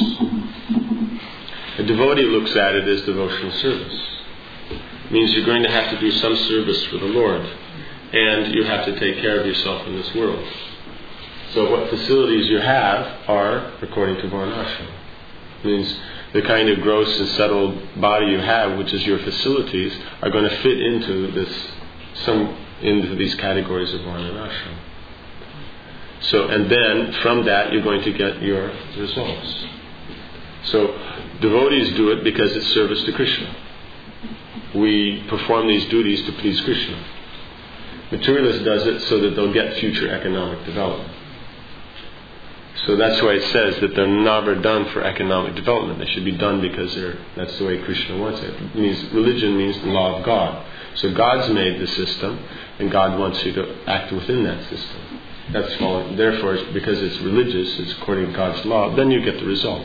A devotee looks at it as devotional service. It means you're going to have to do some service for the Lord, and you have to take care of yourself in this world. So what facilities you have are according to Varnashram. It means the kind of gross and settled body you have, which is your facilities, are going to fit into these categories of Varnashram. So, and then from that you're going to get your results. So devotees do it because it's service to Krishna. we perform these duties to please Krishna. Materialist does it so that they'll get future economic development. So that's why it says that they're never done for economic development. They should be done because that's the way Krishna wants it. It means religion means the law of God. So God's made the system, and God wants you to act within that system. That's all. Therefore, because it's religious, it's according to God's law, then you get the result.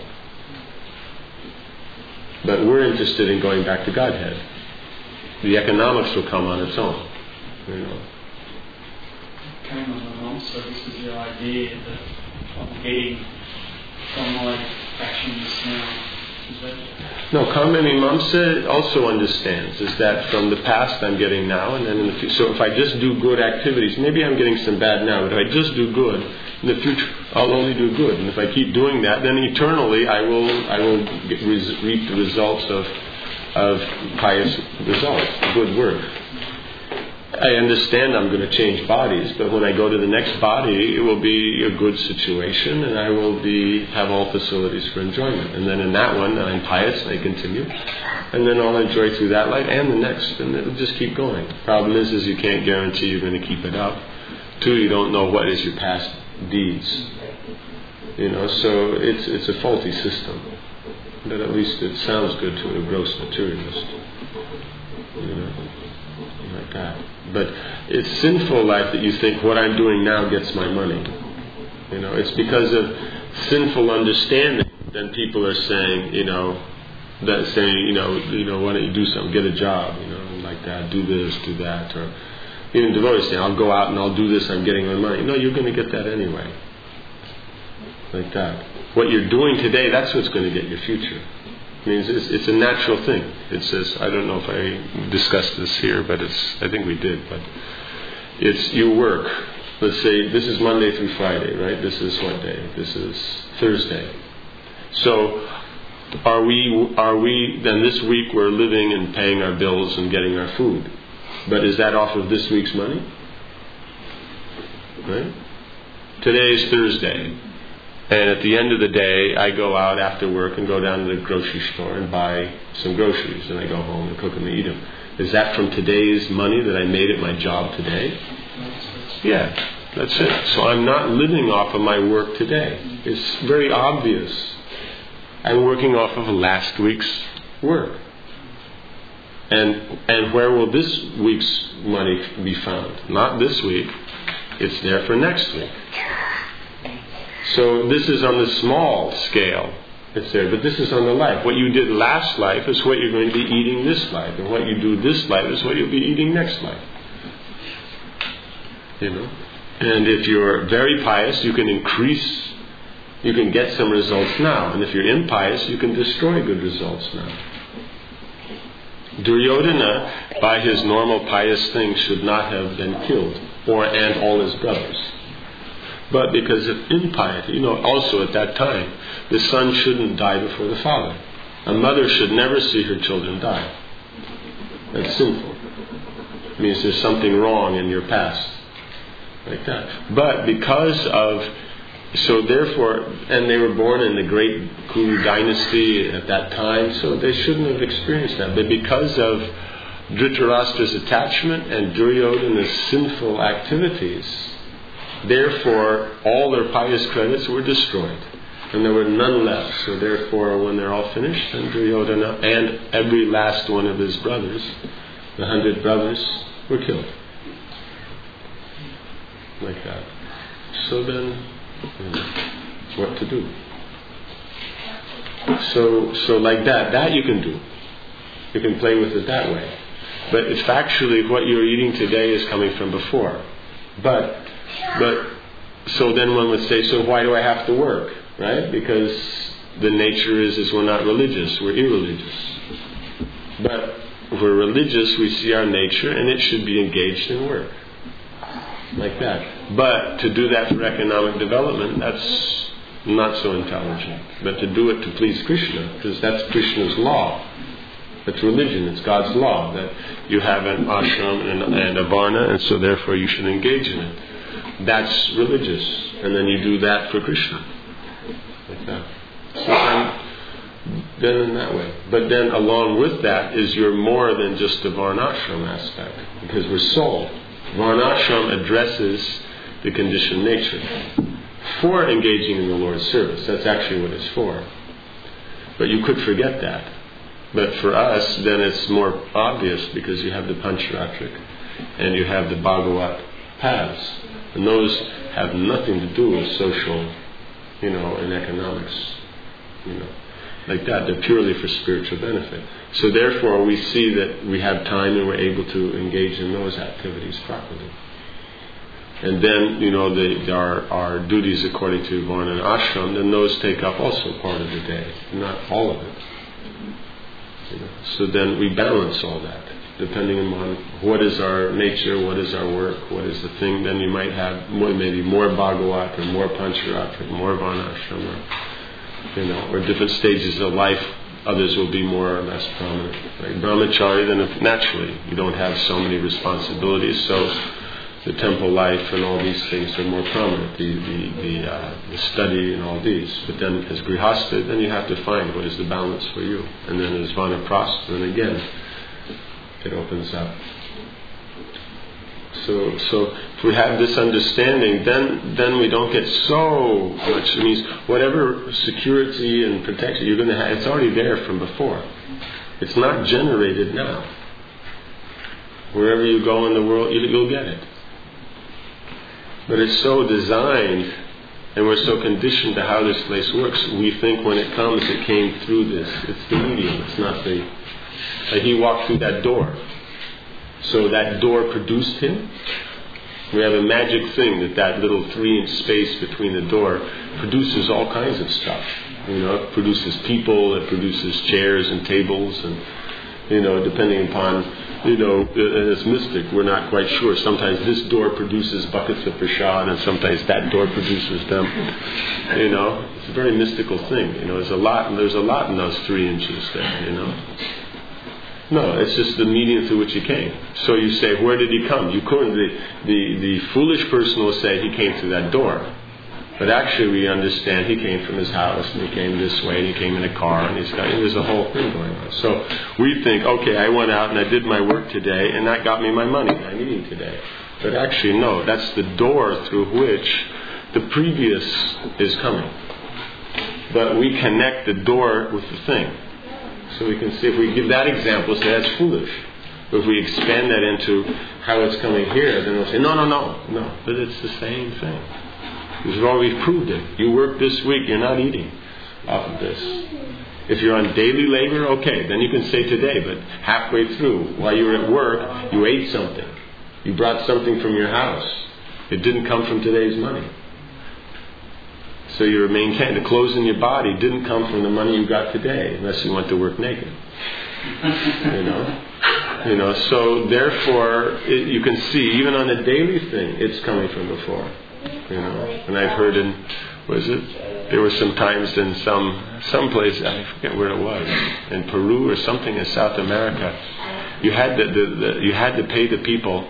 But we're interested in going back to Godhead. The economics will come on its own. You know. Came along, so this is the idea that I'm getting from my actions now. Is that? No, Kamini Mamsa also understands is that from the past I'm getting now, and then in the future. So if I just do good activities, maybe I'm getting some bad now, but if I just do good, in the future I'll only do good. And if I keep doing that, then eternally I will reap the results of pious results, good work. I understand I'm going to change bodies, but when I go to the next body, it will be a good situation, and I will have all facilities for enjoyment. And then in that one, I'm pious, and I continue, and then I'll enjoy through that life and the next, and it'll just keep going. Problem is you can't guarantee you're going to keep it up. 2, you don't know what is your past deeds. You know, so it's a faulty system. But at least it sounds good to a gross materialist. You know, like that. But it's sinful life that you think what I'm doing now gets my money. You know, it's because of sinful understanding. Then people are saying, you know, why don't you do something, get a job, you know, like that, do this, do that, or even devotees saying, I'll go out and I'll do this, I'm getting my money. No, you're going to get that anyway. Like that. What you're doing today, that's what's going to get your future. It means it's a natural thing. It says, I don't know if I discussed this here, but I think we did, but it's you work. Let's say this is Monday through Friday, right? This is what day? This is Thursday. So are we then this week we're living and paying our bills and getting our food. But is that off of this week's money? Right? Today is Thursday. And at the end of the day, I go out after work and go down to the grocery store and buy some groceries. And I go home and cook them and eat them. Is that from today's money that I made at my job today? Yeah, that's it. So I'm not living off of my work today. It's very obvious. I'm working off of last week's work. And where will this week's money be found? Not this week. It's there for next week. So this is on the small scale. It's there, but this is on the life. What you did last life is what you're going to be eating this life, and what you do this life is what you'll be eating next life. You know, and if you're very pious, you can get some results now, and if you're impious, you can destroy good results now. Duryodhana, by his normal pious thing, should not have been killed, and all his brothers. But because of impiety, also at that time, the son shouldn't die before the father. A mother should never see her children die. That's sinful. It means there's something wrong in your past. Like that. But and they were born in the great Kuru dynasty at that time, so they shouldn't have experienced that. But because of Dhritarashtra's attachment and Duryodhana's sinful activities, therefore, all their pious credits were destroyed. And there were none left. So therefore, when they're all finished, then Duryodhana and every last one of his brothers, the 100 brothers, were killed. Like that. So then, what to do? So like that you can do. You can play with it that way. But it's factually what you're eating today is coming from before. But so then one would say, so why do I have to work? Right? Because the nature is we're not religious, we're irreligious. But if we're religious, we see our nature and it should be engaged in work. Like that. But to do that for economic development, that's not so intelligent. But to do it to please Krishna, because that's Krishna's law. It's religion, it's God's law, that you have an ashram and a varna, and so therefore you should engage in it. That's religious. And then you do that for Krishna. Like that. So then in that way. But then along with that is you're more than just the Varnashram aspect, because we're soul. Varnashram addresses the conditioned nature for engaging in the Lord's service. That's actually what it's for. But you could forget that. But for us, then it's more obvious, because you have the Pancharatric and you have the Bhagavat paths. And those have nothing to do with social, and economics, like that. They're purely for spiritual benefit. So therefore we see that we have time and we're able to engage in those activities properly. And then, our duties according to Varna and Ashram, then those take up also part of the day, not all of it. So then we balance all that, depending on what is our nature, what is our work, what is the thing. Then you might have maybe more Bhagavat or more Pancharatric, more Varnashram, or different stages of life. Others will be more or less prominent. Like Brahmachari, then naturally you don't have so many responsibilities, so the temple life and all these things are more prominent, the study and all these. But then as Grihastha, then you have to find what is the balance for you. And then as Vanaprastha, then again, it opens up. So if we have this understanding, then we don't get so much. It means whatever security and protection you're going to have, it's already there from before. It's not generated now. Wherever you go in the world, you'll get it. But it's so designed, and we're so conditioned to how this place works. We think when it comes, it came through this. It's the medium. It's not the... Like he walked through that door. So that door produced him. We have a magic thing that little 3-inch space between the door produces all kinds of stuff. It produces people, it produces chairs and tables, and depending upon, as mystic, we're not quite sure. Sometimes this door produces buckets of prasad, and sometimes that door produces them. It's a very mystical thing. There's a lot in those 3 inches there. No, it's just the medium through which he came. So you say, where did he come? You couldn't. The foolish person will say he came through that door. But actually we understand he came from his house, and he came this way, and he came in a car, and there's a whole thing going on. So we think, okay, I went out and I did my work today, and that got me my money I'm eating today. But actually, no, that's the door through which the previous is coming. But we connect the door with the thing. So we can see, if we give that example, say that's foolish. But if we expand that into how it's coming here, then we'll say, no, but it's the same thing. We've already proved it. You work this week, you're not eating off of this. If you're on daily labor, okay, then you can say today, but halfway through, while you were at work, you ate something. You brought something from your house. It didn't come from today's money. So you're maintaining, the clothes in your body didn't come from the money you got today, unless you went to work naked. So therefore, you can see, even on a daily thing, it's coming from before. And I've heard there were some times in some place, I forget where it was, in Peru or something in South America, you had to pay the people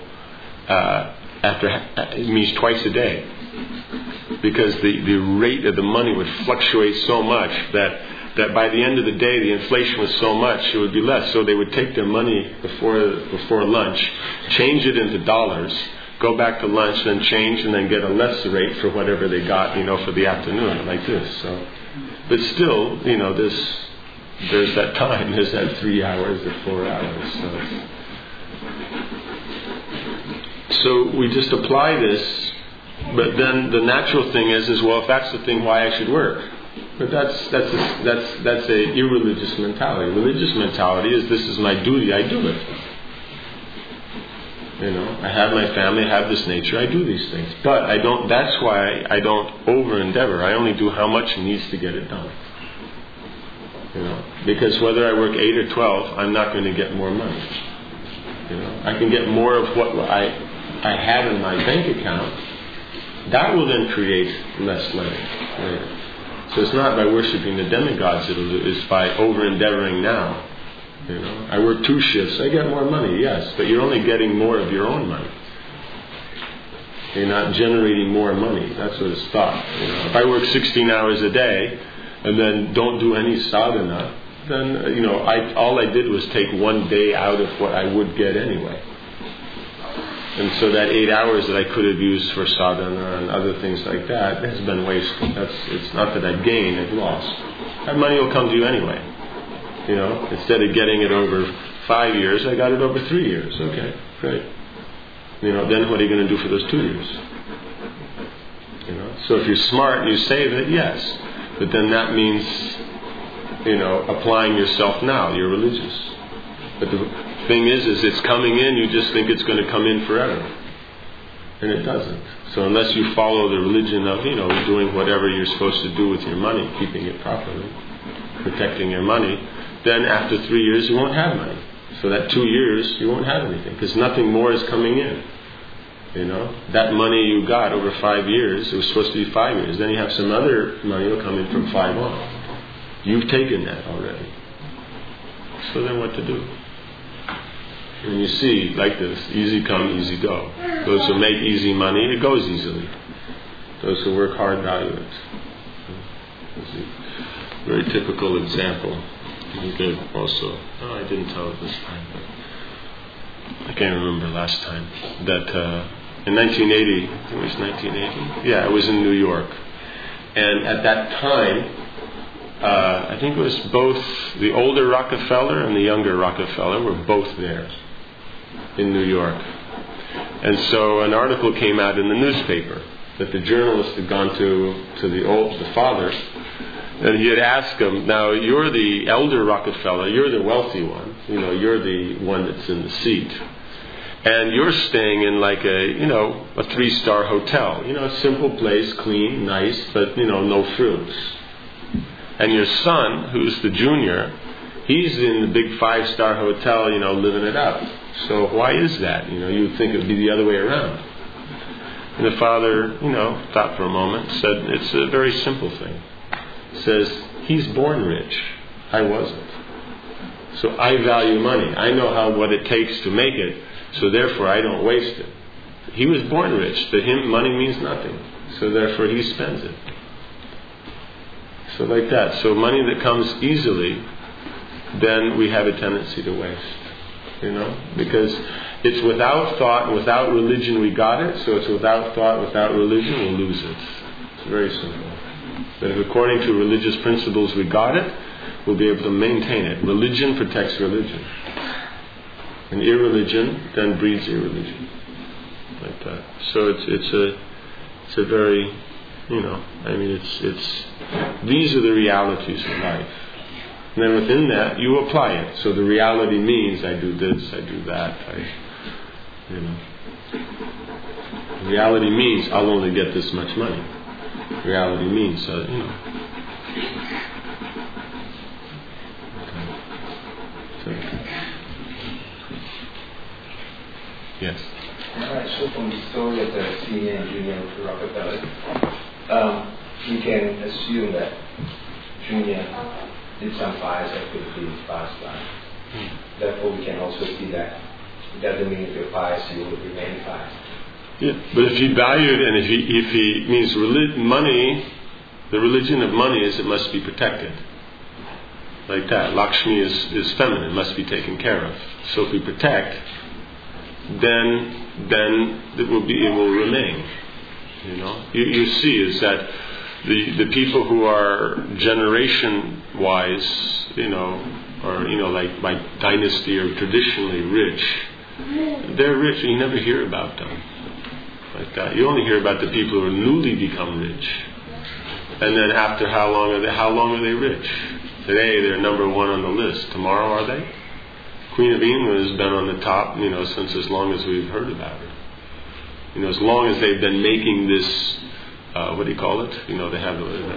it means twice a day, because the rate of the money would fluctuate so much that by the end of the day the inflation was so much it would be less. So they would take their money before lunch, change it into dollars, go back to lunch, then change, and then get a lesser rate for whatever they got, for the afternoon, like this. So, but still, there's that time. There's that 3 hours or 4 hours. So we just apply this. But then the natural thing is well, if that's the thing, why I should work? But that's a irreligious mentality. Religious mentality is, this is my duty, I do it. I have my family, I have this nature, I do these things. But I don't. That's why I don't over endeavor. I only do how much needs to get it done. Because whether I work 8 or 12, I'm not going to get more money. I can get more of what I have in my bank account. That will then create less money later. So it's not by worshipping the demigods it's by over endeavoring now. I work 2 shifts, I get more money, yes, but you're only getting more of your own money. You're not generating more money. That's what it's thought. If I work 16 hours a day and then don't do any sadhana, then all I did was take one day out of what I would get anyway. And so that 8 hours that I could have used for sadhana and other things like that has been wasted. It's not that I've gained, I've lost. That money will come to you anyway. Instead of getting it over 5 years, I got it over 3 years. Okay, great. Then what are you going to do for those 2 years? So if you're smart and you save it, yes. But then that means, applying yourself now. You're religious. But the thing is it's coming in, you just think it's going to come in forever. And it doesn't. So unless you follow the religion of, doing whatever you're supposed to do with your money, keeping it properly, protecting your money, then after 3 years you won't have money. So that 2 years you won't have anything, because nothing more is coming in. That money you got over 5 years, it was supposed to be 5 years. Then you have some other money will come in from 5 on. You've taken that already. So then what to do? And you see, like this, easy come, easy go. Those who make easy money, it goes easily. Those who work hard value it. It's a very typical example. Good also. Oh, I didn't tell it this time, but I can't remember last time. That in 1980, I think it was 1980. Yeah, I was in New York. And at that time, I think it was both the older Rockefeller and the younger Rockefeller were both there in New York. And so an article came out in the newspaper that the journalist had gone to the father, and he had asked him, now you're the elder Rockefeller, you're the wealthy one, you're the one that's in the seat. And you're staying in like a 3-star hotel, a simple place, clean, nice, but no frills. And your son, who's the junior, he's in the big 5-star hotel, living it up. So why is that? You'd think it would be the other way around. And the father, thought for a moment, said, it's a very simple thing. Says, he's born rich. I wasn't. So I value money. I know what it takes to make it, so therefore I don't waste it. He was born rich. To him, money means nothing. So therefore he spends it. So like that. So money that comes easily, then we have a tendency to waste. Because it's without thought and without religion we got it, so it's without thought, without religion, we'll lose it. It's very simple. But if according to religious principles we got it, we'll be able to maintain it. Religion protects religion. And irreligion then breeds irreligion. Like that. So it's a very, it's these are the realities of life. And then within that, you apply it. So the reality means I do this, I do that. Reality means I'll only get this much money. Reality means, Yes. Alright, so from the story of the senior and junior Rockefeller, we can assume that junior did some bias activities past life. Therefore, we can also see that it doesn't mean if you're biased, you will remain biased. Yeah, but if he valued and if he means money, the religion of money is it must be protected. Like that. Lakshmi is feminine, must be taken care of. So if we protect, then it will remain. You see is that the people who are generation wise, or like my dynasty are traditionally rich, they're rich and you never hear about them. Like that. You only hear about the people who are newly become rich. And then after how long are they rich? Today they're number one on the list. Tomorrow are they? Queen of England has been on the top, since as long as we've heard about her. As long as they've been making this, what do you call it? They have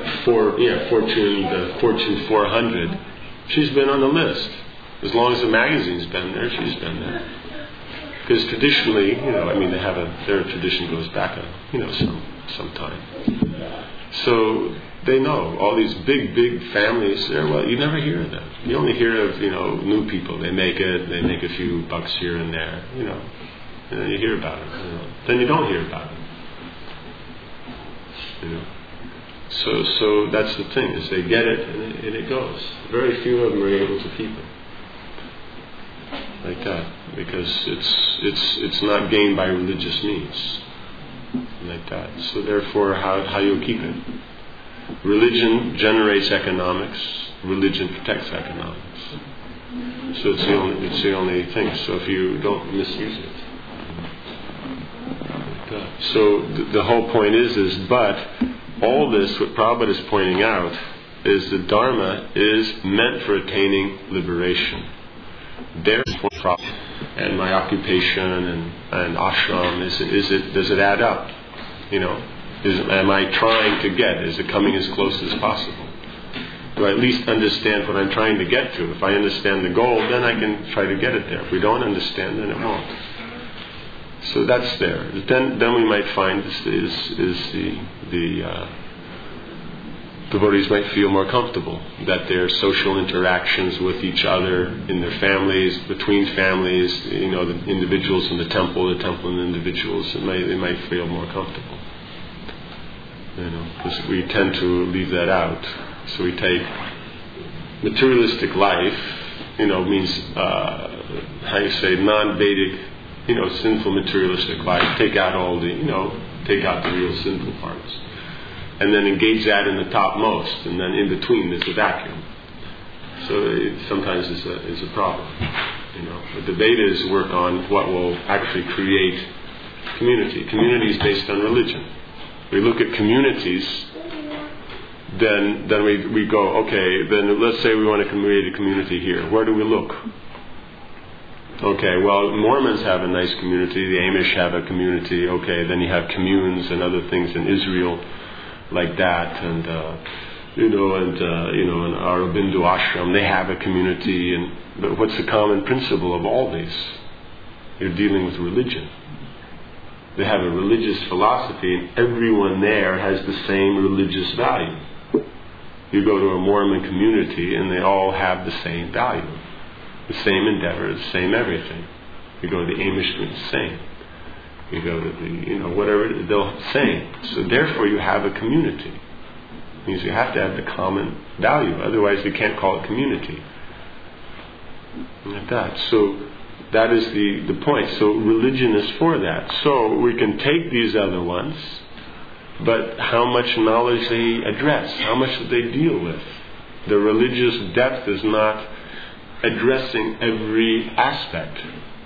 Fortune 400. She's been on the list. As long as the magazine's been there, she's been there. Because traditionally, they have their tradition goes back some time. So they know all these big families. You never hear of them. You only hear of new people. They make a few bucks here and there. And then you hear about it. Then you don't hear about it. So that's the thing, is they get it and it goes. Very few of them are able to keep it like that, because it's not gained by religious means like that. So therefore, how you'll keep it? Religion generates economics. Religion protects economics. So it's the only thing. So if you don't misuse it. So the whole point is but all this, what Prabhupada is pointing out, is the Dharma is meant for attaining liberation. Therefore, and my occupation and ashram, does it add up? Am I trying to get? Is it coming as close as possible? Do I at least understand what I'm trying to get to? If I understand the goal, then I can try to get it there. If we don't understand, then it won't. So that's there. Then we might find the devotees might feel more comfortable that their social interactions with each other, in their families, between families, the individuals in the temple and the individuals, they might feel more comfortable. Because we tend to leave that out. So we take materialistic life, means non-Vedic, sinful materialistic life. Take out all the, take out the real sinful parts, and then engage that in the topmost, and then in between there's a vacuum. So it sometimes is a problem. But the Vedas work on what will actually create community. Community is based on religion. We look at communities. Then we go, okay, then let's say we want to create a community here. Where do we look? Okay, well, Mormons have a nice community. The Amish have a community. Okay, then you have communes and other things in Israel like that. And, in Aurobindo Ashram, they have a community. But what's the common principle of all these? You're dealing with religion. They have a religious philosophy, and everyone there has the same religious value. You go to a Mormon community and they all have the same value, the same endeavor, the same everything. You go to the Amish community, the same. You go to the, whatever, they'll same. So therefore you have a community. It means you have to have the common value, otherwise you can't call it community. Like that. So that is the point. So religion is for that. So we can take these other ones, but how much knowledge they address, how much do they deal with? The religious depth is not addressing every aspect.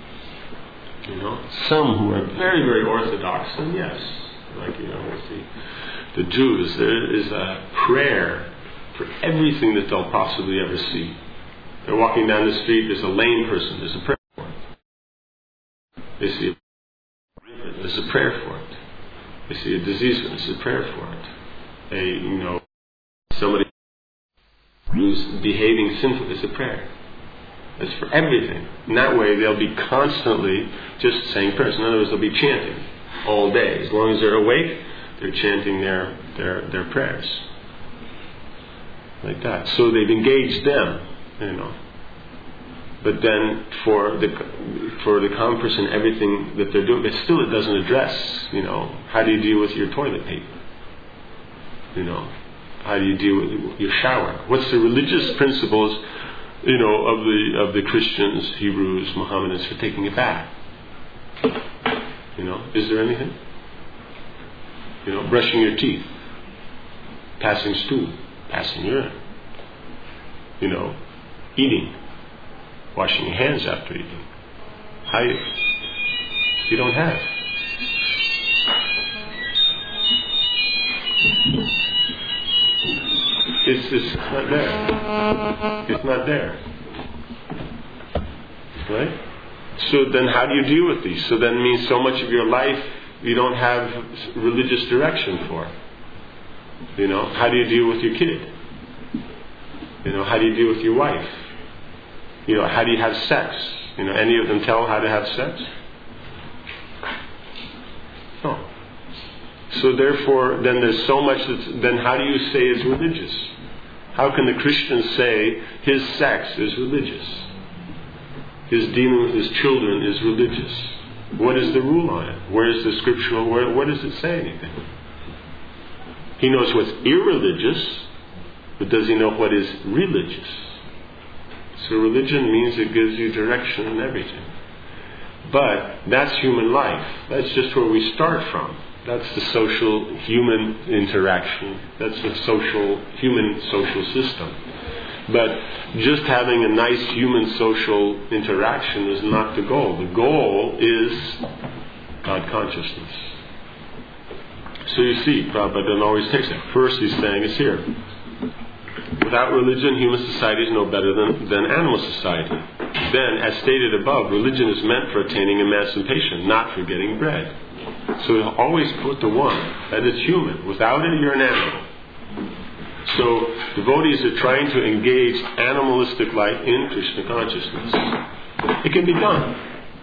Some who are very, very orthodox, and yes, like with the Jews, there is a prayer for everything that they'll possibly ever see. They're walking down the street, there's a lame person, there's a prayer for it. They see there's a prayer for it. They see a disease, there's a prayer for it. Somebody who's behaving sinfully, there's a prayer. It's for everything. In that way, they'll be constantly just saying prayers. In other words, they'll be chanting all day. As long as they're awake, they're chanting their prayers. Like that. So they've engaged them, But then for the common person, everything that they're doing, but still it doesn't address, how do you deal with your toilet paper? How do you deal with your shower? What's the religious principles, of the Christians, Hebrews, Mohammedans for taking a bath? Is there anything? Brushing your teeth, passing stool, passing urine, eating, washing your hands after eating. You don't have. It's not there. It's not there. Right? So then how do you deal with these? So then it means so much of your life you don't have religious direction for. How do you deal with your kid? How do you deal with your wife? How do you have sex? Any of them tell how to have sex? No. So therefore, then there's so much then how do you say it's religious? How can the Christian say his sex is religious? His dealing with his children is religious? What is the rule on it? Where is the scriptural, where does it say anything? He knows what's irreligious, but does he know what is religious? So religion means it gives you direction in everything. But that's human life. That's just where we start from. That's the social human interaction. That's the human social system. But just having a nice human social interaction is not the goal. The goal is God consciousness. So you see, Prabhupada doesn't always take it. First he's saying it's here. Without religion, human society is no better than animal society. Then, as stated above, religion is meant for attaining emancipation, not for getting bread. So we always put the one, that is human. Without it, you're an animal. So devotees are trying to engage animalistic life in Krishna consciousness. It can be done.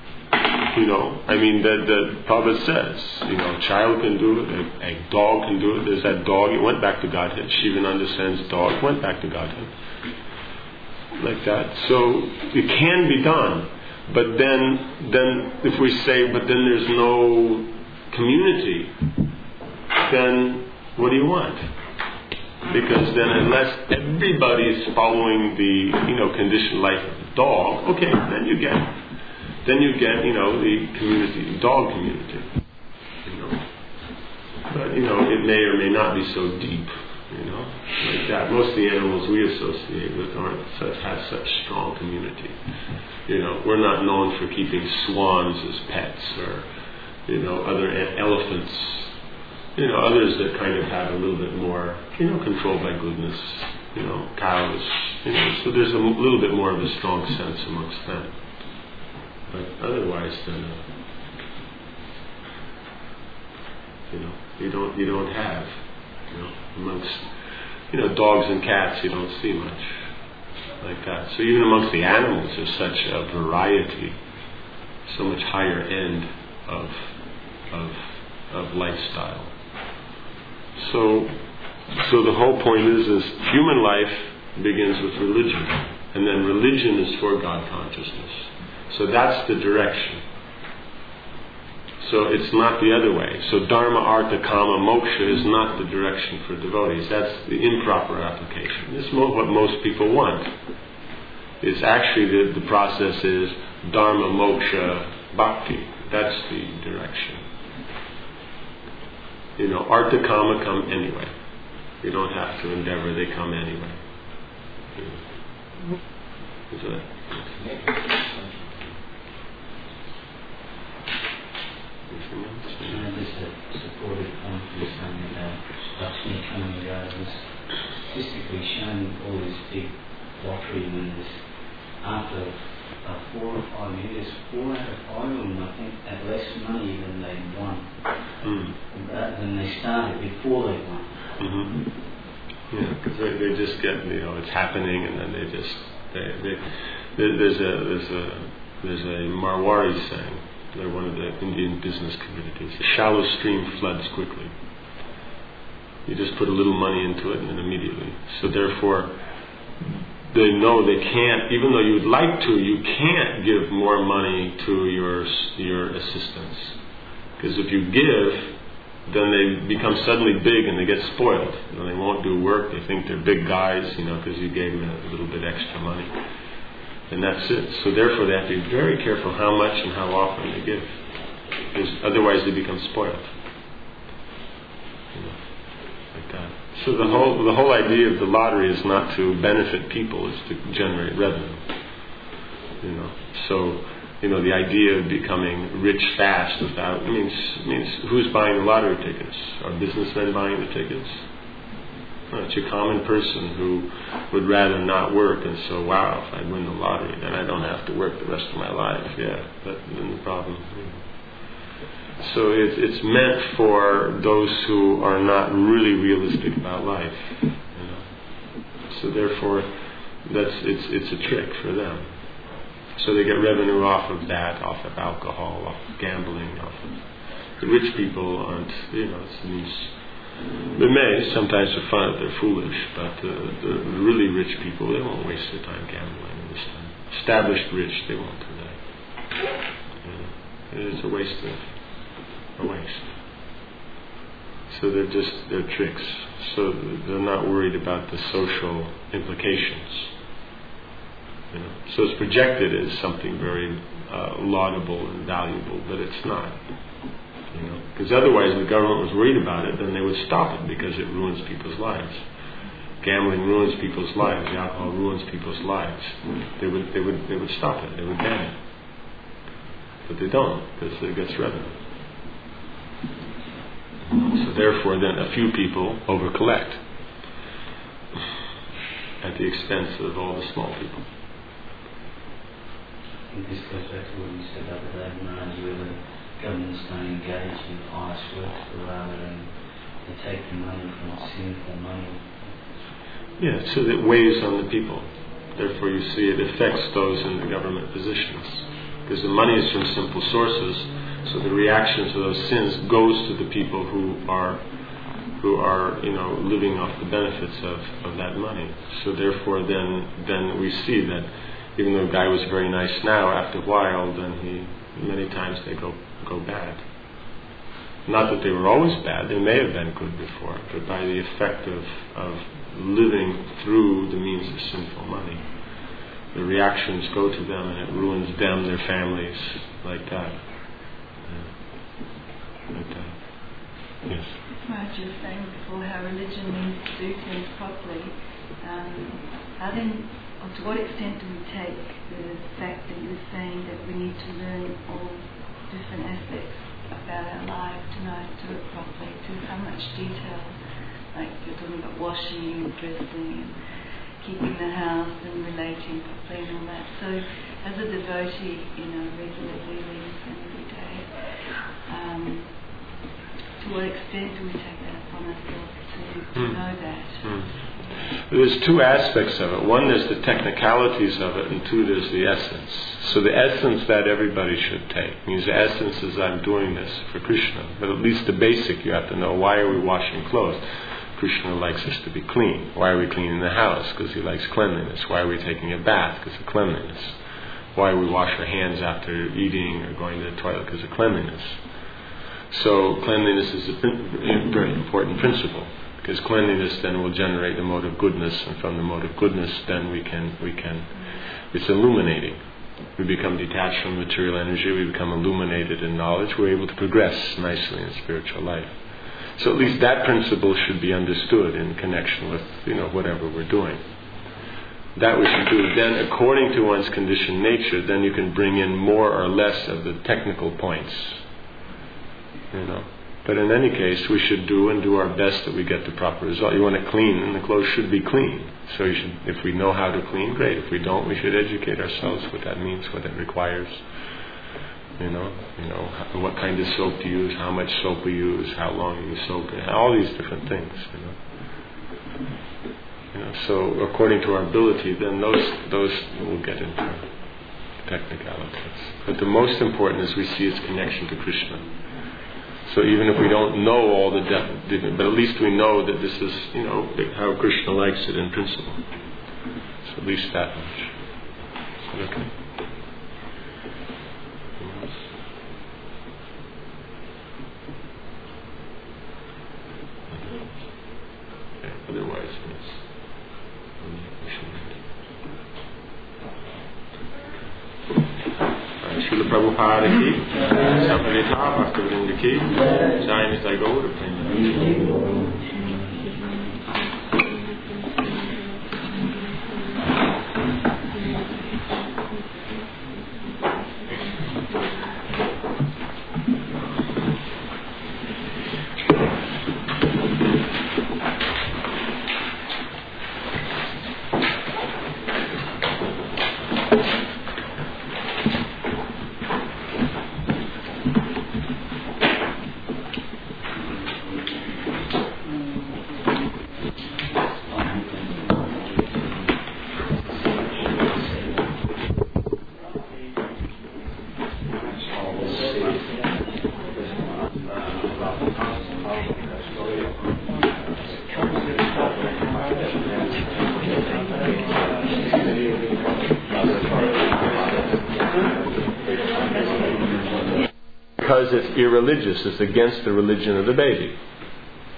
The Prabhupada says, a child can do it, a dog can do it. There's that dog, it went back to Godhead. Shivananda Sen's dog went back to Godhead. Like that. So it can be done. But then if we say, but then there's no community, then what do you want? Because then unless everybody is following the, conditioned life of the dog, okay, then you get the community, the dog community. But, it may or may not be so deep, like that. Most of the animals we associate with have such strong community. We're not known for keeping swans as pets or, other elephants. Others that kind of have a little bit more, controlled by goodness, cows, so there's a little bit more of a strong sense amongst them. But otherwise, then, you don't have, amongst, dogs and cats, you don't see much like that. So even amongst the animals, there's such a variety, so much higher end of lifestyle. So the whole point is human life begins with religion, and then religion is for God consciousness. So that's the direction. So it's not the other way. So Dharma, Artha, Kama, Moksha is not the direction for devotees. That's the improper application. This is what most people want. It's actually the process is Dharma, Moksha, Bhakti. That's the direction. Artha, Kama come anyway. You don't have to endeavor, they come anyway. Is that? I just supported point you're saying about Lakshmi coming out was statistically shown all these big lottery winners after 4 or 5 years, 4 out of 5 of them I think had less money than they won. Than they started before they won. Mm-hmm. Yeah, because they just get it's happening, and then they just there's a Marwari saying. They're one of the Indian business communities. A shallow stream floods quickly. You just put a little money into it and then immediately. So therefore, they know they can't, even though you would like to, you can't give more money to your assistants. Because if you give, then they become suddenly big and they get spoiled. They won't do work. They think they're big guys, because you gave them a little bit extra money. And that's it. So therefore they have to be very careful how much and how often they give. Because otherwise they become spoiled. Like that. So the whole idea of the lottery is not to benefit people, it's to generate revenue. So the idea of becoming rich fast without means who's buying the lottery tickets? Are businessmen buying the tickets? No, it's a common person who would rather not work, and so if I win the lottery, then I don't have to work the rest of my life. Yeah, that's the problem. So it's meant for those who are not really realistic about life. So therefore, it's a trick for them. So they get revenue off of that, off of alcohol, off of gambling, off of the rich people aren't. They may sometimes for fun if they're foolish, but the really rich people, they won't waste their time gambling. Established rich, they won't do that. It's a waste. So they're tricks. So they're not worried about the social implications. You know? So it's projected as something very laudable and valuable, but it's not. You know? Because otherwise, if the government was worried about it, then they would stop it because it ruins people's lives. Gambling ruins people's lives. The alcohol ruins people's lives. They would stop it. They would ban it. But they don't, because it gets revenue. So therefore, then a few people over-collect at the expense of all the small people. I think this goes back to what you said the other day, Maharaj, where the governments don't engage in pious works, but rather than they take the money from sinful money. Yeah, so it weighs on the people. Therefore, you see it affects those in the government positions. Because the money is from simple sources, so the reaction to those sins goes to the people who are living off the benefits of that money. So therefore, then we see that even though the guy was very nice now, after a while, then many times they go bad. Not that they were always bad; they may have been good before, but by the effect of living through the means of sinful money, the reactions go to them, and it ruins them, their families, like that. Like that. Yes. Raj, you were saying before how religion means to do things properly. How then, or to what extent do we take the fact that you're saying that we need to learn all different aspects about our life to know how to do it properly, to how much detail, like you're talking about washing and dressing and keeping the house and relating properly and all that. So as a devotee, regular dealings every day, to what extent do we take that upon ourselves to know that? There's two aspects of it. One, there's the technicalities of it, and two, there's the essence. So the essence that everybody should take means the essence is I'm doing this for Krishna. But at least the basic, you have to know, why are we washing clothes? Krishna likes us to be clean. Why are we cleaning the house? Because he likes cleanliness. Why are we taking a bath? Because of cleanliness. Why we wash our hands after eating or going to the toilet? Because of cleanliness. So cleanliness is a very important principle, because cleanliness then will generate the mode of goodness, and from the mode of goodness then we can it's illuminating. We become detached from material energy, we become illuminated in knowledge, we're able to progress nicely in spiritual life. So at least that principle should be understood in connection with whatever we're doing. That we should do. Then according to one's conditioned nature, then you can bring in more or less of the technical points. But in any case, we should do our best that we get the proper result. You want it clean, and the clothes should be clean. So if we know how to clean, great. If we don't, we should educate ourselves what that means, what it requires. What kind of soap to use, how much soap we use, how long you soap it, all these different things. So according to our ability, then those will get into technicalities. But the most important is we see its connection to Krishna. So even if we don't know all the depth, but at least we know that this is, how Krishna likes it in principle. So at least that much. Is that okay? Otherwise, yes. Srila Prabhupada ki, Sampradita Bhaktivinoda ki, Jai Nitai Gaura Prema. Because it's irreligious, it's against the religion of the baby.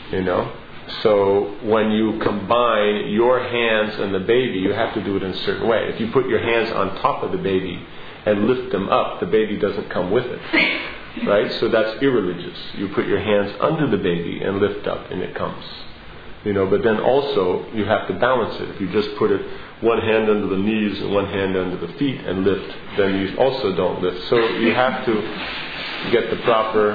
You know? So when you combine your hands and the baby, you have to do it in a certain way. If you put your hands on top of the baby and lift them up, the baby doesn't come with it. Right? So that's irreligious. You put your hands under the baby and lift up and it comes. You know, but then also you have to balance it. If you just put it one hand under the knees and one hand under the feet and lift, then you also don't lift. So you have to get the proper...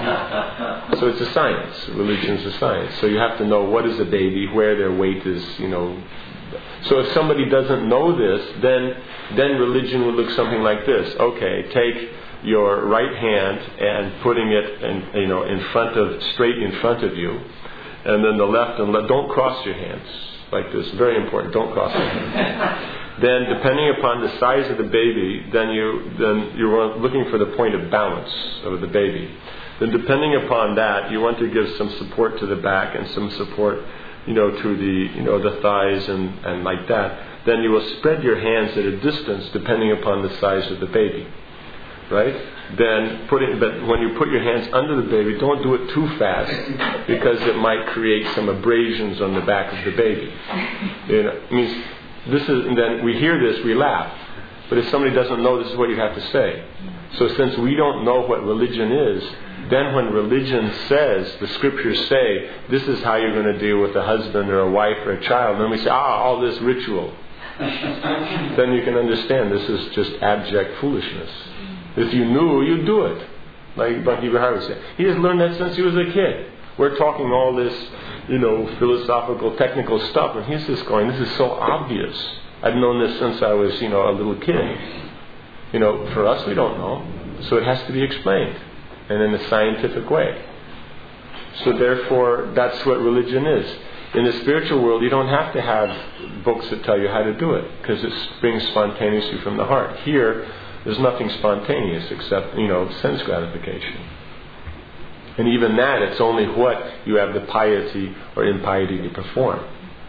So it's a science. Religion's a science. So you have to know what is a baby, where their weight is, you know. So if somebody doesn't know this, then religion would look something like this. Okay, take your right hand and putting it straight in front of you, and then the left and left. Don't cross your hands like this. Very important. Don't cross your hands. Then, depending upon the size of the baby, then you're looking for the point of balance of the baby. Then, depending upon that, you want to give some support to the back and some support, to the thighs and like that. Then you will spread your hands at a distance, depending upon the size of the baby. Right? Then but when you put your hands under the baby, don't do it too fast because it might create some abrasions on the back of the baby. It means and then we hear this, we laugh. But if somebody doesn't know, this is what you have to say. So since we don't know what religion is, then when religion says, the scriptures say, this is how you're going to deal with a husband or a wife or a child, then we say, all this ritual. Then you can understand this is just abject foolishness. If you knew, you'd do it. Like Bhakti Vihara said. He has learned that since he was a kid. We're talking all this, philosophical, technical stuff, and he's just going, this is so obvious. I've known this since I was, a little kid. For us, we don't know. So it has to be explained, and in a scientific way. So therefore, that's what religion is. In the spiritual world, you don't have to have books that tell you how to do it, because it springs spontaneously from the heart. Here, there's nothing spontaneous except, sense gratification. And even that, it's only what you have the piety or impiety to perform.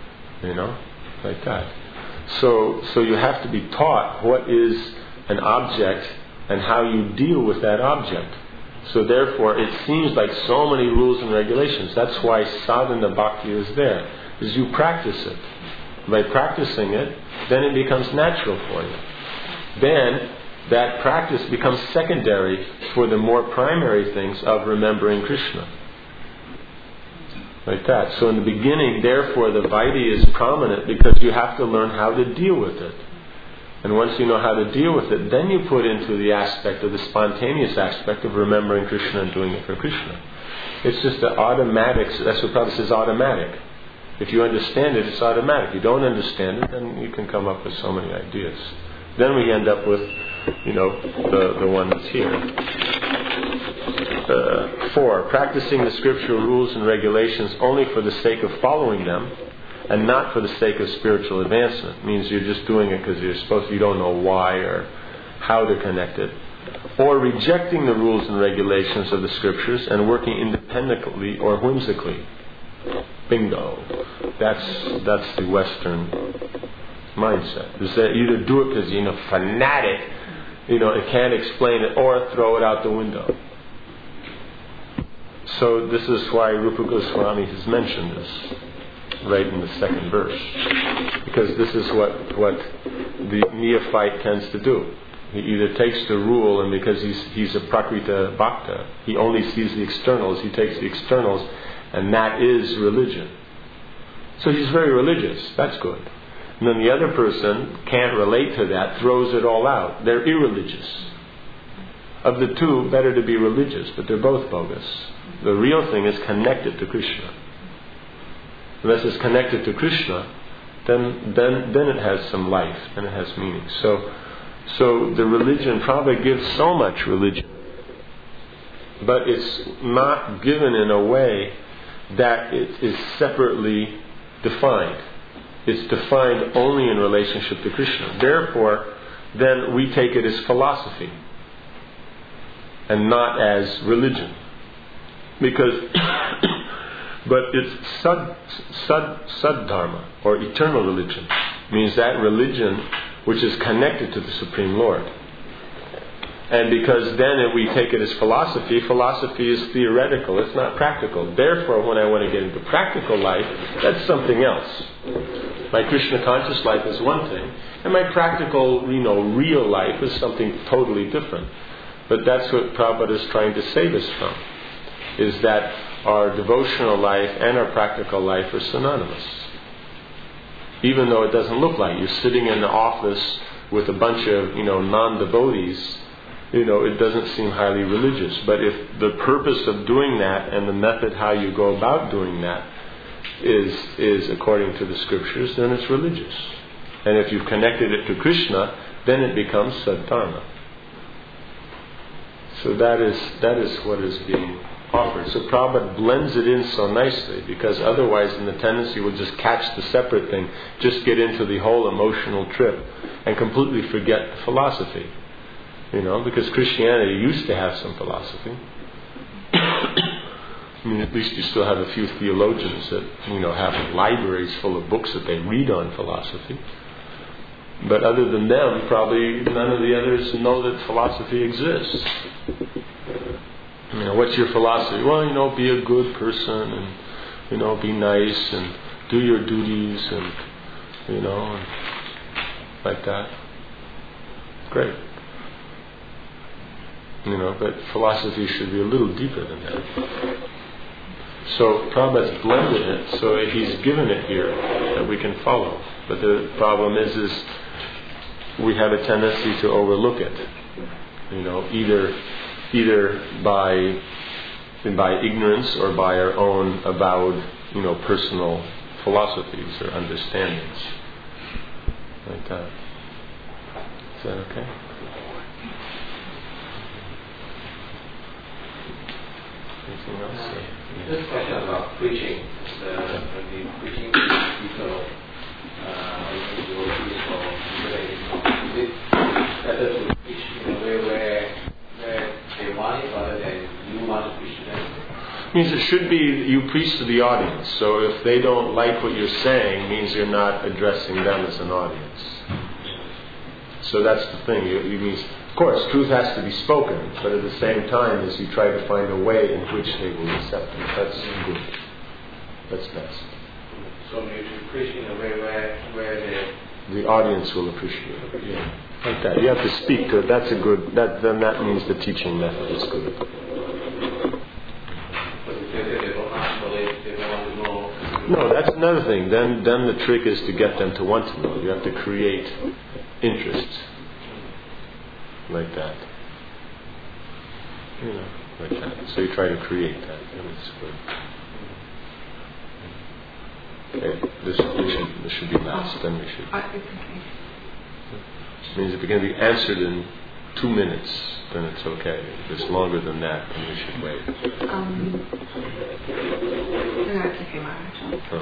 Like that. So you have to be taught what is an object and how you deal with that object. So therefore, it seems like so many rules and regulations. That's why sadhana bhakti is there. Is you practice it. By practicing it, then it becomes natural for you. Then that practice becomes secondary for the more primary things of remembering Krishna. Like that. So in the beginning, therefore, the Vaidhi is prominent because you have to learn how to deal with it. And once you know how to deal with it, then you put into the aspect of the spontaneous aspect of remembering Krishna and doing it for Krishna. It's just an automatic, that's what Prabhupada says, automatic. If you understand it, it's automatic. If you don't understand it, then you can come up with so many ideas. Then we end up with, the one that's here. 4. Practicing the scriptural rules and regulations only for the sake of following them and not for the sake of spiritual advancement. Means you're just doing it because you don't know why or how to connect it. Or rejecting the rules and regulations of the scriptures and working independently or whimsically. Bingo. That's the Western mindset. Is that you to do it because you're fanatic, it can't explain it, or throw it out the window. So this is why Rupa Goswami has mentioned this right in the second verse, because this is what the neophyte tends to do. He either takes the rule, and because he's a prakrita bhakta, he only sees the externals. He takes the externals, and that is religion. So he's very religious. That's good. And then the other person can't relate to that, throws it all out. They're irreligious. Of the two, better to be religious, but they're both bogus. The real thing is connected to Krishna. Unless it's connected to Krishna, then it has some life and it has meaning. So the religion probably gives so much religion, but it's not given in a way that it is separately defined. It's defined only in relationship to Krishna. Therefore, then we take it as philosophy and not as religion. Because, but it's Saddharma, or eternal religion. Means that religion which is connected to the Supreme Lord. And because then if we take it as philosophy, philosophy is theoretical, it's not practical. Therefore, when I want to get into practical life, that's something else. My Krishna conscious life is one thing, and my practical, real life is something totally different. But that's what Prabhupada is trying to save us from, is that our devotional life and our practical life are synonymous. Even though it doesn't look like you're sitting in the office with a bunch of, non-devotees, it doesn't seem highly religious. But if the purpose of doing that and the method how you go about doing that is according to the scriptures, then it's religious. And if you've connected it to Krishna, then it becomes Saddharma. So that is what is being offered. So Prabhupada blends it in so nicely, because otherwise in the tendency we'll just catch the separate thing, just get into the whole emotional trip and completely forget the philosophy. Because Christianity used to have some philosophy. At least you still have a few theologians that, have libraries full of books that they read on philosophy. But other than them, probably none of the others know that philosophy exists. What's your philosophy? Well, be a good person and, be nice and do your duties and, and like that. Great. But philosophy should be a little deeper than that. So Prabhupada's blended it, so he's given it here that we can follow. But the problem is we have a tendency to overlook it. Either by ignorance or by our own avowed, personal philosophies or understandings. Like that. Is that okay? Anything else? This question about preaching. When we preaching to people, is it better to preach in a way where they want it rather than you want to preach to them? Means it should be you preach to the audience. So if they don't like what you're saying, means you're not addressing them as an audience. So that's the thing. It means, of course, truth has to be spoken, but at the same time, as you try to find a way in which they will accept it. That's good. That's best. So you should preach in a way where the audience will appreciate it. Yeah. Like that. You have to speak to it. That's a good. Then that means the teaching method is good. No, that's another thing. Then the trick is to get them to want to know. You have to create interest. Like that. Like that. So you try to create that. And it's good. Okay. This should be last. Then we should. It means if it's going to be answered in 2 minutes, then it's okay. If it's longer than that, then we should wait. No, it's okay, Maharaj.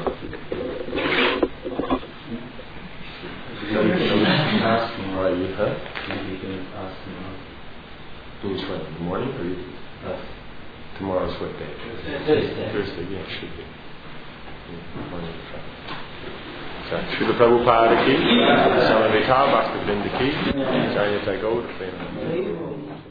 You can ask him while you have. You can ask him. Means what? In the morning or evening? Tomorrow's what day? Thursday, yeah, it should be. Morning. Srila Prabhupada ki, Samaveta Bhakta Vrinda ki, Jayata Gaur Prema.